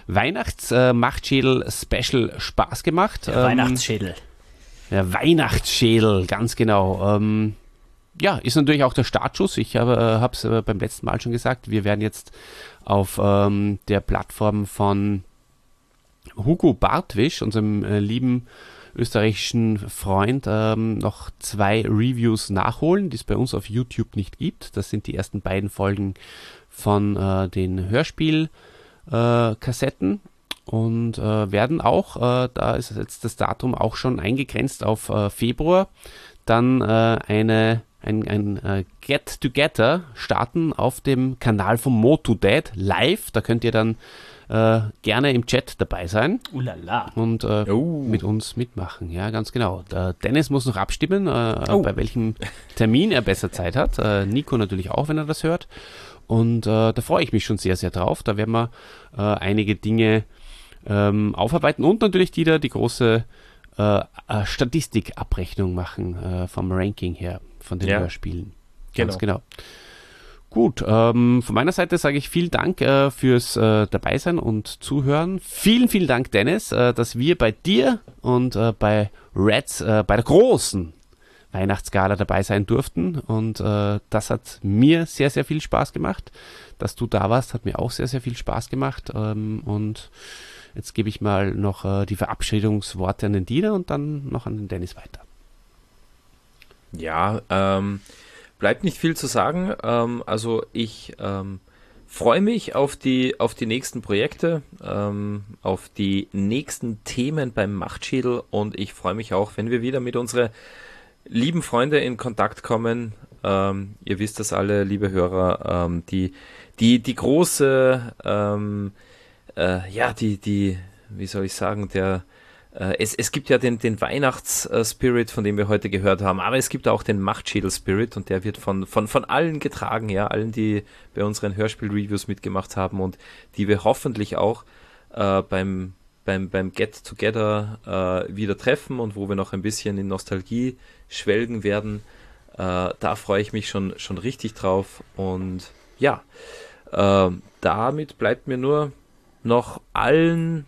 Weihnachts-Machtschädel-Special Spaß gemacht. Der Weihnachtsschädel. Der Weihnachtsschädel, ganz genau. Ja, ist natürlich auch der Startschuss. Ich habe es beim letzten Mal schon gesagt. Wir werden jetzt auf der Plattform von Hugo Bartwisch, unserem lieben österreichischen Freund, noch 2 Reviews nachholen, die es bei uns auf YouTube nicht gibt. Das sind die ersten beiden Folgen von den Hörspielkassetten und werden auch, da ist jetzt das Datum auch schon eingegrenzt auf Februar, dann ein Get-Together starten auf dem Kanal von Motodad live. Da könnt ihr dann gerne im Chat dabei sein und mit uns mitmachen. Ja, ganz genau. Dennis muss noch abstimmen, bei welchem Termin er besser Zeit hat. Nico natürlich auch, wenn er das hört. Und da freue ich mich schon sehr, sehr drauf. Da werden wir einige Dinge aufarbeiten und natürlich die große Statistikabrechnung machen vom Ranking her, von den Hörspielen. Ganz genau. Gut, von meiner Seite sage ich vielen Dank fürs Dabeisein und Zuhören. Vielen, vielen Dank, Dennis, dass wir bei dir und bei Reds bei der großen Weihnachtsgala dabei sein durften. Und das hat mir sehr, sehr viel Spaß gemacht. Dass du da warst, hat mir auch sehr, sehr viel Spaß gemacht. Und jetzt gebe ich mal noch die Verabschiedungsworte an den Dieter und dann noch an den Dennis weiter. Ja, bleibt nicht viel zu sagen. Also ich freue mich auf die nächsten Projekte, auf die nächsten Themen beim Machtschädel und ich freue mich auch, wenn wir wieder mit unseren lieben Freunden in Kontakt kommen. Ihr wisst das alle, liebe Hörer, die große, wie soll ich sagen, es gibt ja den Weihnachts-Spirit, von dem wir heute gehört haben, aber es gibt auch den Machtschädel-Spirit und der wird von allen getragen, ja, allen, die bei unseren Hörspiel-Reviews mitgemacht haben und die wir hoffentlich auch beim Get-Together wieder treffen und wo wir noch ein bisschen in Nostalgie schwelgen werden. Da freue ich mich schon richtig drauf und ja, damit bleibt mir nur noch allen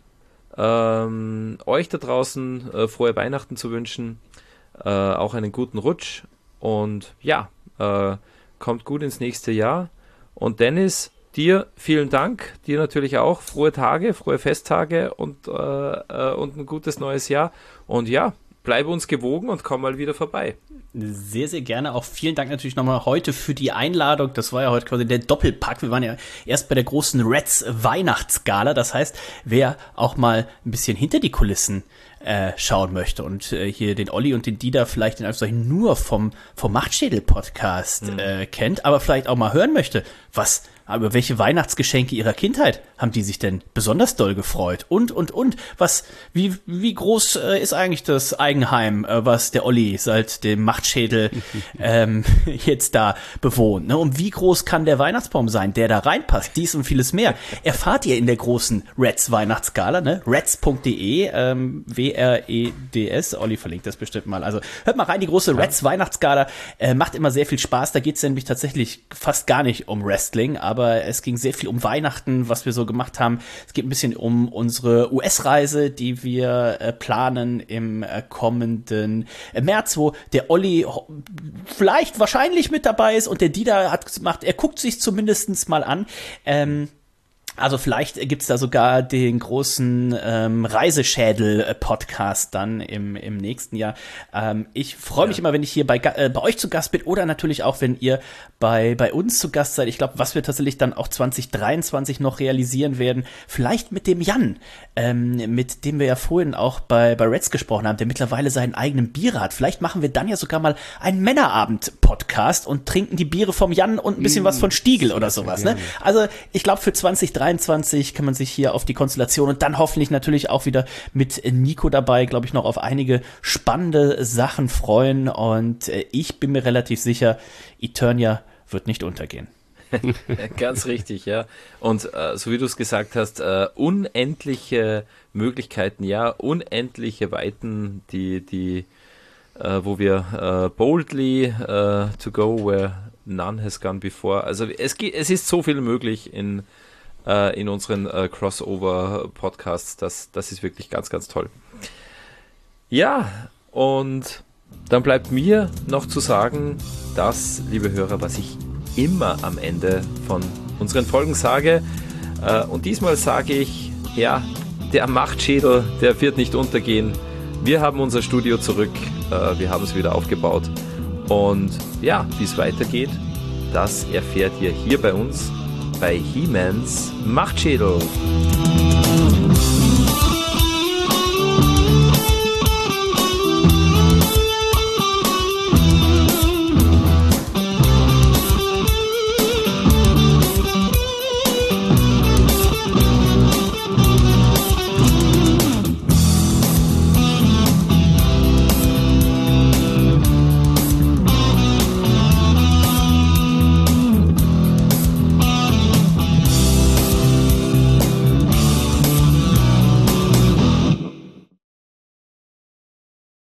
euch da draußen frohe Weihnachten zu wünschen, auch einen guten Rutsch und ja, kommt gut ins nächste Jahr und Dennis, dir vielen Dank, dir natürlich auch frohe Tage, frohe Festtage und ein gutes neues Jahr und ja, bleibe uns gewogen und komm mal wieder vorbei. Sehr, sehr gerne. Auch vielen Dank natürlich nochmal heute für die Einladung. Das war ja heute quasi der Doppelpack. Wir waren ja erst bei der großen Reds Weihnachtsgala. Das heißt, wer auch mal ein bisschen hinter die Kulissen schauen möchte und hier den Olli und den Dieter vielleicht in Anführungszeichen nur vom Machtschädel-Podcast kennt, aber vielleicht auch mal hören möchte, über welche Weihnachtsgeschenke ihrer Kindheit haben die sich denn besonders doll gefreut? Und. Wie groß ist eigentlich das Eigenheim, was der Olli seit dem Machtschädel jetzt da bewohnt? Ne? Und wie groß kann der Weihnachtsbaum sein, der da reinpasst? Dies und vieles mehr erfahrt ihr in der großen Reds Weihnachtsgala, ne? Reds.de, WREDS. Olli verlinkt das bestimmt mal. Also hört mal rein, die große Reds Weihnachtsgala macht immer sehr viel Spaß. Da geht's nämlich tatsächlich fast gar nicht um Wrestling, aber es ging sehr viel um Weihnachten, was wir so gemacht haben. Es geht ein bisschen um unsere US-Reise, die wir planen im kommenden März, wo der Olli wahrscheinlich mit dabei ist und der Dieter hat gemacht, er guckt sich zumindest mal an. Also vielleicht gibt's da sogar den großen Reiseschädel-Podcast dann im nächsten Jahr. Ich freue mich immer, wenn ich hier bei euch zu Gast bin oder natürlich auch, wenn ihr bei uns zu Gast seid. Ich glaube, was wir tatsächlich dann auch 2023 noch realisieren werden, vielleicht mit dem Jan, mit dem wir ja vorhin auch bei Reds gesprochen haben, der mittlerweile seinen eigenen Bier hat. Vielleicht machen wir dann ja sogar mal einen Männerabend-Podcast und trinken die Biere vom Jan und ein bisschen was von Stiegel oder sowas. Ne? Also ich glaube, für 2023 kann man sich hier auf die Konstellation und dann hoffentlich natürlich auch wieder mit Nico dabei, glaube ich, noch auf einige spannende Sachen freuen. Und ich bin mir relativ sicher, Eternia wird nicht untergehen. Ganz richtig, ja. Und so wie du es gesagt hast, unendliche Möglichkeiten, ja, unendliche Weiten, wo wir boldly to go where none has gone before. Also es ist so viel möglich in unseren Crossover-Podcasts. Das ist wirklich ganz, ganz toll. Ja, und dann bleibt mir noch zu sagen, dass, liebe Hörer, was ich immer am Ende von unseren Folgen sage, und diesmal sage ich, ja, der Machtschädel, der wird nicht untergehen. Wir haben unser Studio zurück, wir haben es wieder aufgebaut und ja, wie es weitergeht, das erfährt ihr hier bei uns bei He-Mans Machtschädel.